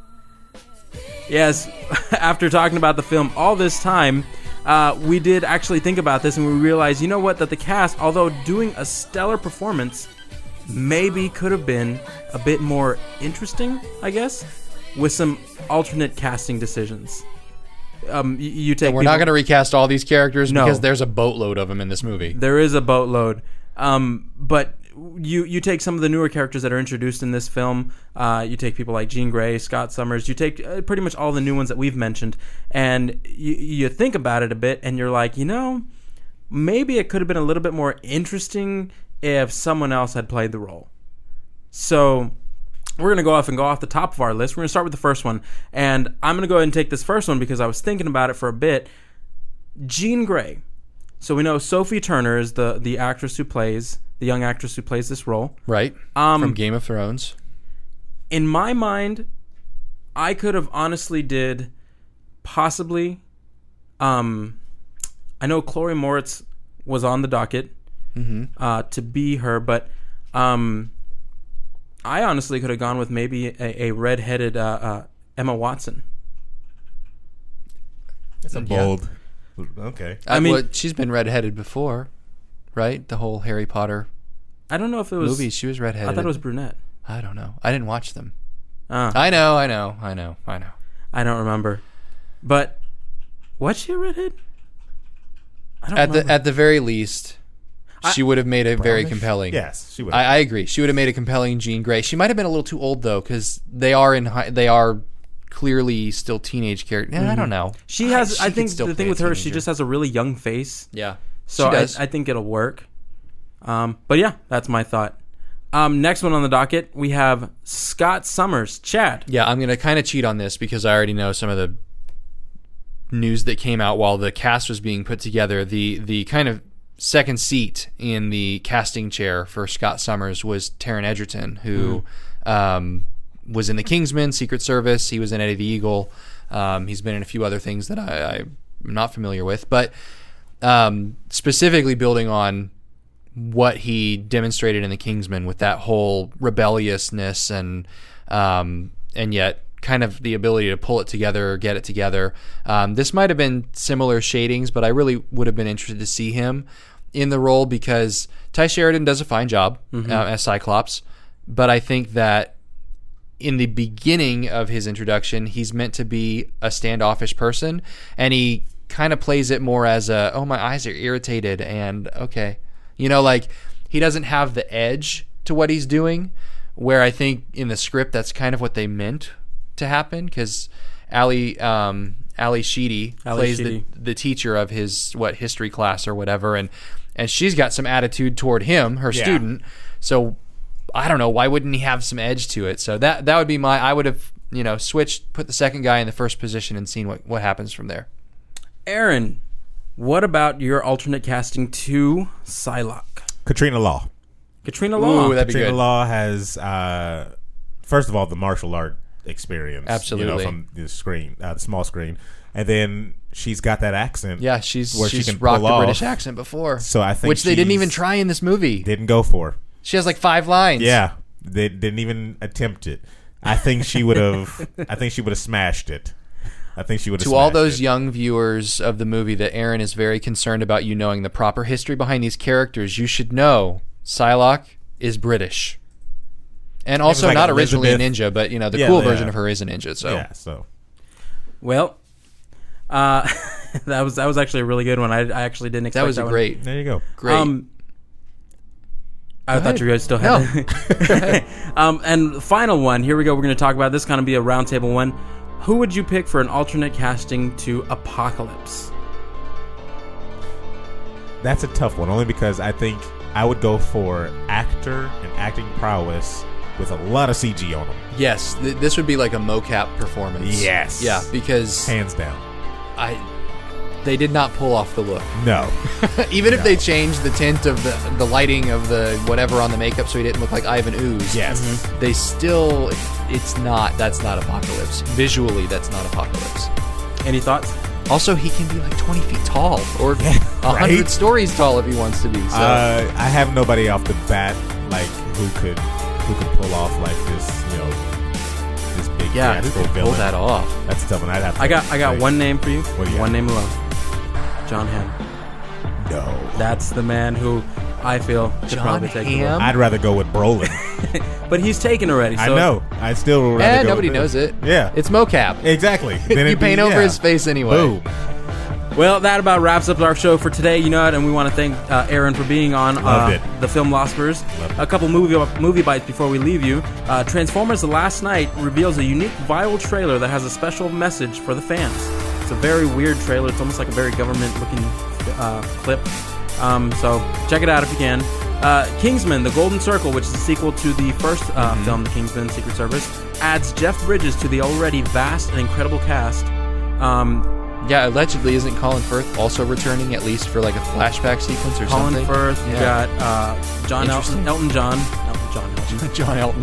Yes, after talking about the film all this time, we did actually think about this, and we realized, that the cast, although doing a stellar performance, maybe could have been a bit more interesting, I guess, with some alternate casting decisions. You take. And we're not going to recast all these characters No. because there's a boatload of them in this movie. There is a boatload, but you take some of the newer characters that are introduced in this film. You take people like Jean Grey, Scott Summers. You take pretty much all the new ones that we've mentioned, and you think about it a bit, and you're like, maybe it could have been a little bit more interesting if someone else had played the role. So we're going to go off the top of our list. We're going to start with the first one, and I'm going to go ahead and take this first one because I was thinking about it for a bit. Jean Grey. So we know Sophie Turner is the young actress who plays this role. Right. From Game of Thrones. In my mind, I could have honestly did possibly. I know Chloe Moritz was on the docket to be her, but I honestly could have gone with maybe a redheaded Emma Watson. It's a bold. Okay. I mean, well, she's been redheaded before, right? The whole Harry Potter I don't know if it was movie. She was redheaded. I thought it was brunette. I don't know. I didn't watch them. Ah. I know. I don't remember. But was she a redhead? I don't remember. At the very least, she would have made a very Brownish? compelling. Yes, she would. I agree. She would have made a compelling Jean Grey. She might have been a little too old though, because they are clearly still teenage characters. I don't know. She has. I could think still the thing play a with her is she teenager. just has a really young face. Yeah. So she does. I think it'll work. But yeah, that's my thought. Next one on the docket, we have Scott Summers. Chad. Yeah, I'm going to kind of cheat on this because I already know some of the news that came out while the cast was being put together. The kind of second seat in the casting chair for Scott Summers was Taron Egerton, who was in The Kingsman, Secret Service. He was in Eddie the Eagle. He's been in a few other things that I'm not familiar with. But specifically building on what he demonstrated in The Kingsman with that whole rebelliousness and yet kind of the ability to pull it together or get it together. This might have been similar shadings, but I really would have been interested to see him in the role because Ty Sheridan does a fine job as Cyclops, but I think that in the beginning of his introduction, he's meant to be a standoffish person, and he kind of plays it more as my eyes are irritated, and okay. Like he doesn't have the edge to what he's doing, where I think in the script that's kind of what they meant to happen, because Ali Sheedy plays the teacher of his history class or whatever, and she's got some attitude toward him, her student. So I don't know, why wouldn't he have some edge to it? So that would be I would have switched, put the second guy in the first position and seen what happens from there. Aaron, what about your alternate casting to Psylocke? Katrina Law. Katrina Law. Ooh, that'd be Katrina good. Law has, first of all, the martial art experience. Absolutely. From the screen, the small screen. And then she's got that accent. Yeah, she's can rocked pull the off. British accent before. So I think which they didn't she's- even try in this movie. Didn't go for. She has like 5 lines. Yeah. They didn't even attempt it. I think she would have smashed it. I think she would have To all those young viewers of the movie that Aaron is very concerned about you knowing the proper history behind these characters, you should know Psylocke is British. And also like not originally a Elizabeth. ninja, but the Yeah, cool yeah. version of her is a ninja. So Yeah, so. Well, that was actually a really good one. I actually didn't expect that was that a one. great. There you go. Great. I thought you guys still had it. And the final one, here we go. We're going to talk about this, kind of be a roundtable one. Who would you pick for an alternate casting to Apocalypse? That's a tough one, only because I think I would go for actor and acting prowess with a lot of CG on them. Yes, this would be like a mocap performance. Yes. Yeah, because Hands down. they did not pull off the look. No. Even if they changed the tint of the lighting of the whatever on the makeup so he didn't look like Ivan Ooze. Yes. They still, that's not Apocalypse. Visually, that's not Apocalypse. Any thoughts? Also, he can be like 20 feet tall or 100 right? stories tall if he wants to be. So. I have nobody off the bat like who could pull off like this, this big theatrical pull villain. that off. That's a tough one. I'd have to I got one name for you. What do you One got? name alone. John Hamm. No. That's the man who I feel should John probably take the Hamm? role. I'd rather go with Brolin. But he's taken already. So I know. I still would rather go Nobody with knows him. it. Yeah. It's mocap. Exactly. Then You it'd be- paint over yeah. his face anyway. Boom. Well, that about wraps up our show for today. You know it, and we want to thank Aaron for being on Loved it. the Film Lospers. Loved it. A couple movie bites before we leave you. Transformers: The Last Night reveals a unique viral trailer that has a special message for the fans. It's a very weird trailer. It's almost like a very government-looking clip. So check it out if you can. Kingsman: The Golden Circle, which is a sequel to the first film, The Kingsman: Secret Service, adds Jeff Bridges to the already vast and incredible cast. Yeah, allegedly, isn't Colin Firth also returning at least for like a flashback sequence or Colin something? Firth, you Yeah. got John Interesting. Elton John. John Elton. John Elton.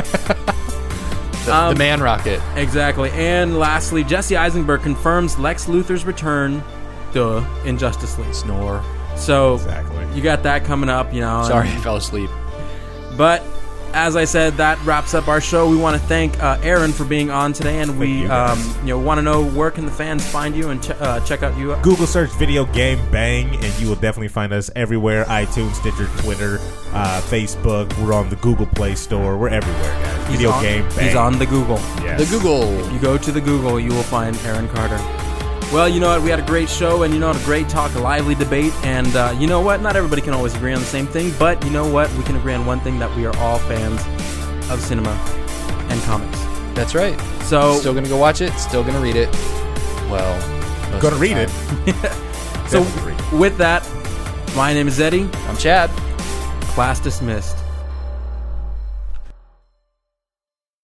the Man Rocket. Exactly. And lastly, Jesse Eisenberg confirms Lex Luthor's return in Justice League. Snore. So Exactly. you got that coming up, Sorry, I fell asleep. But as I said, that wraps up our show. We want to thank Aaron for being on today, and we you, guys. want to know where can the fans find you and check out you. Google search Video Game Bang, and you will definitely find us everywhere. iTunes, Stitcher, Twitter, Facebook. We're on the Google Play Store. We're everywhere, guys. Video Game Bang. He's on the Google. Yes. The Google. You go to the Google, you will find Aaron Carter. Well, you know what? We had a great show, and a great talk, a lively debate, and you know what? Not everybody can always agree on the same thing, but you know what? We can agree on one thing, that we are all fans of cinema and comics. That's right. So, Still gonna go watch it. Still gonna read it. Well, most Gonna of the read it. time. so Definitely. with that, my name is Eddie. I'm Chad. Class dismissed.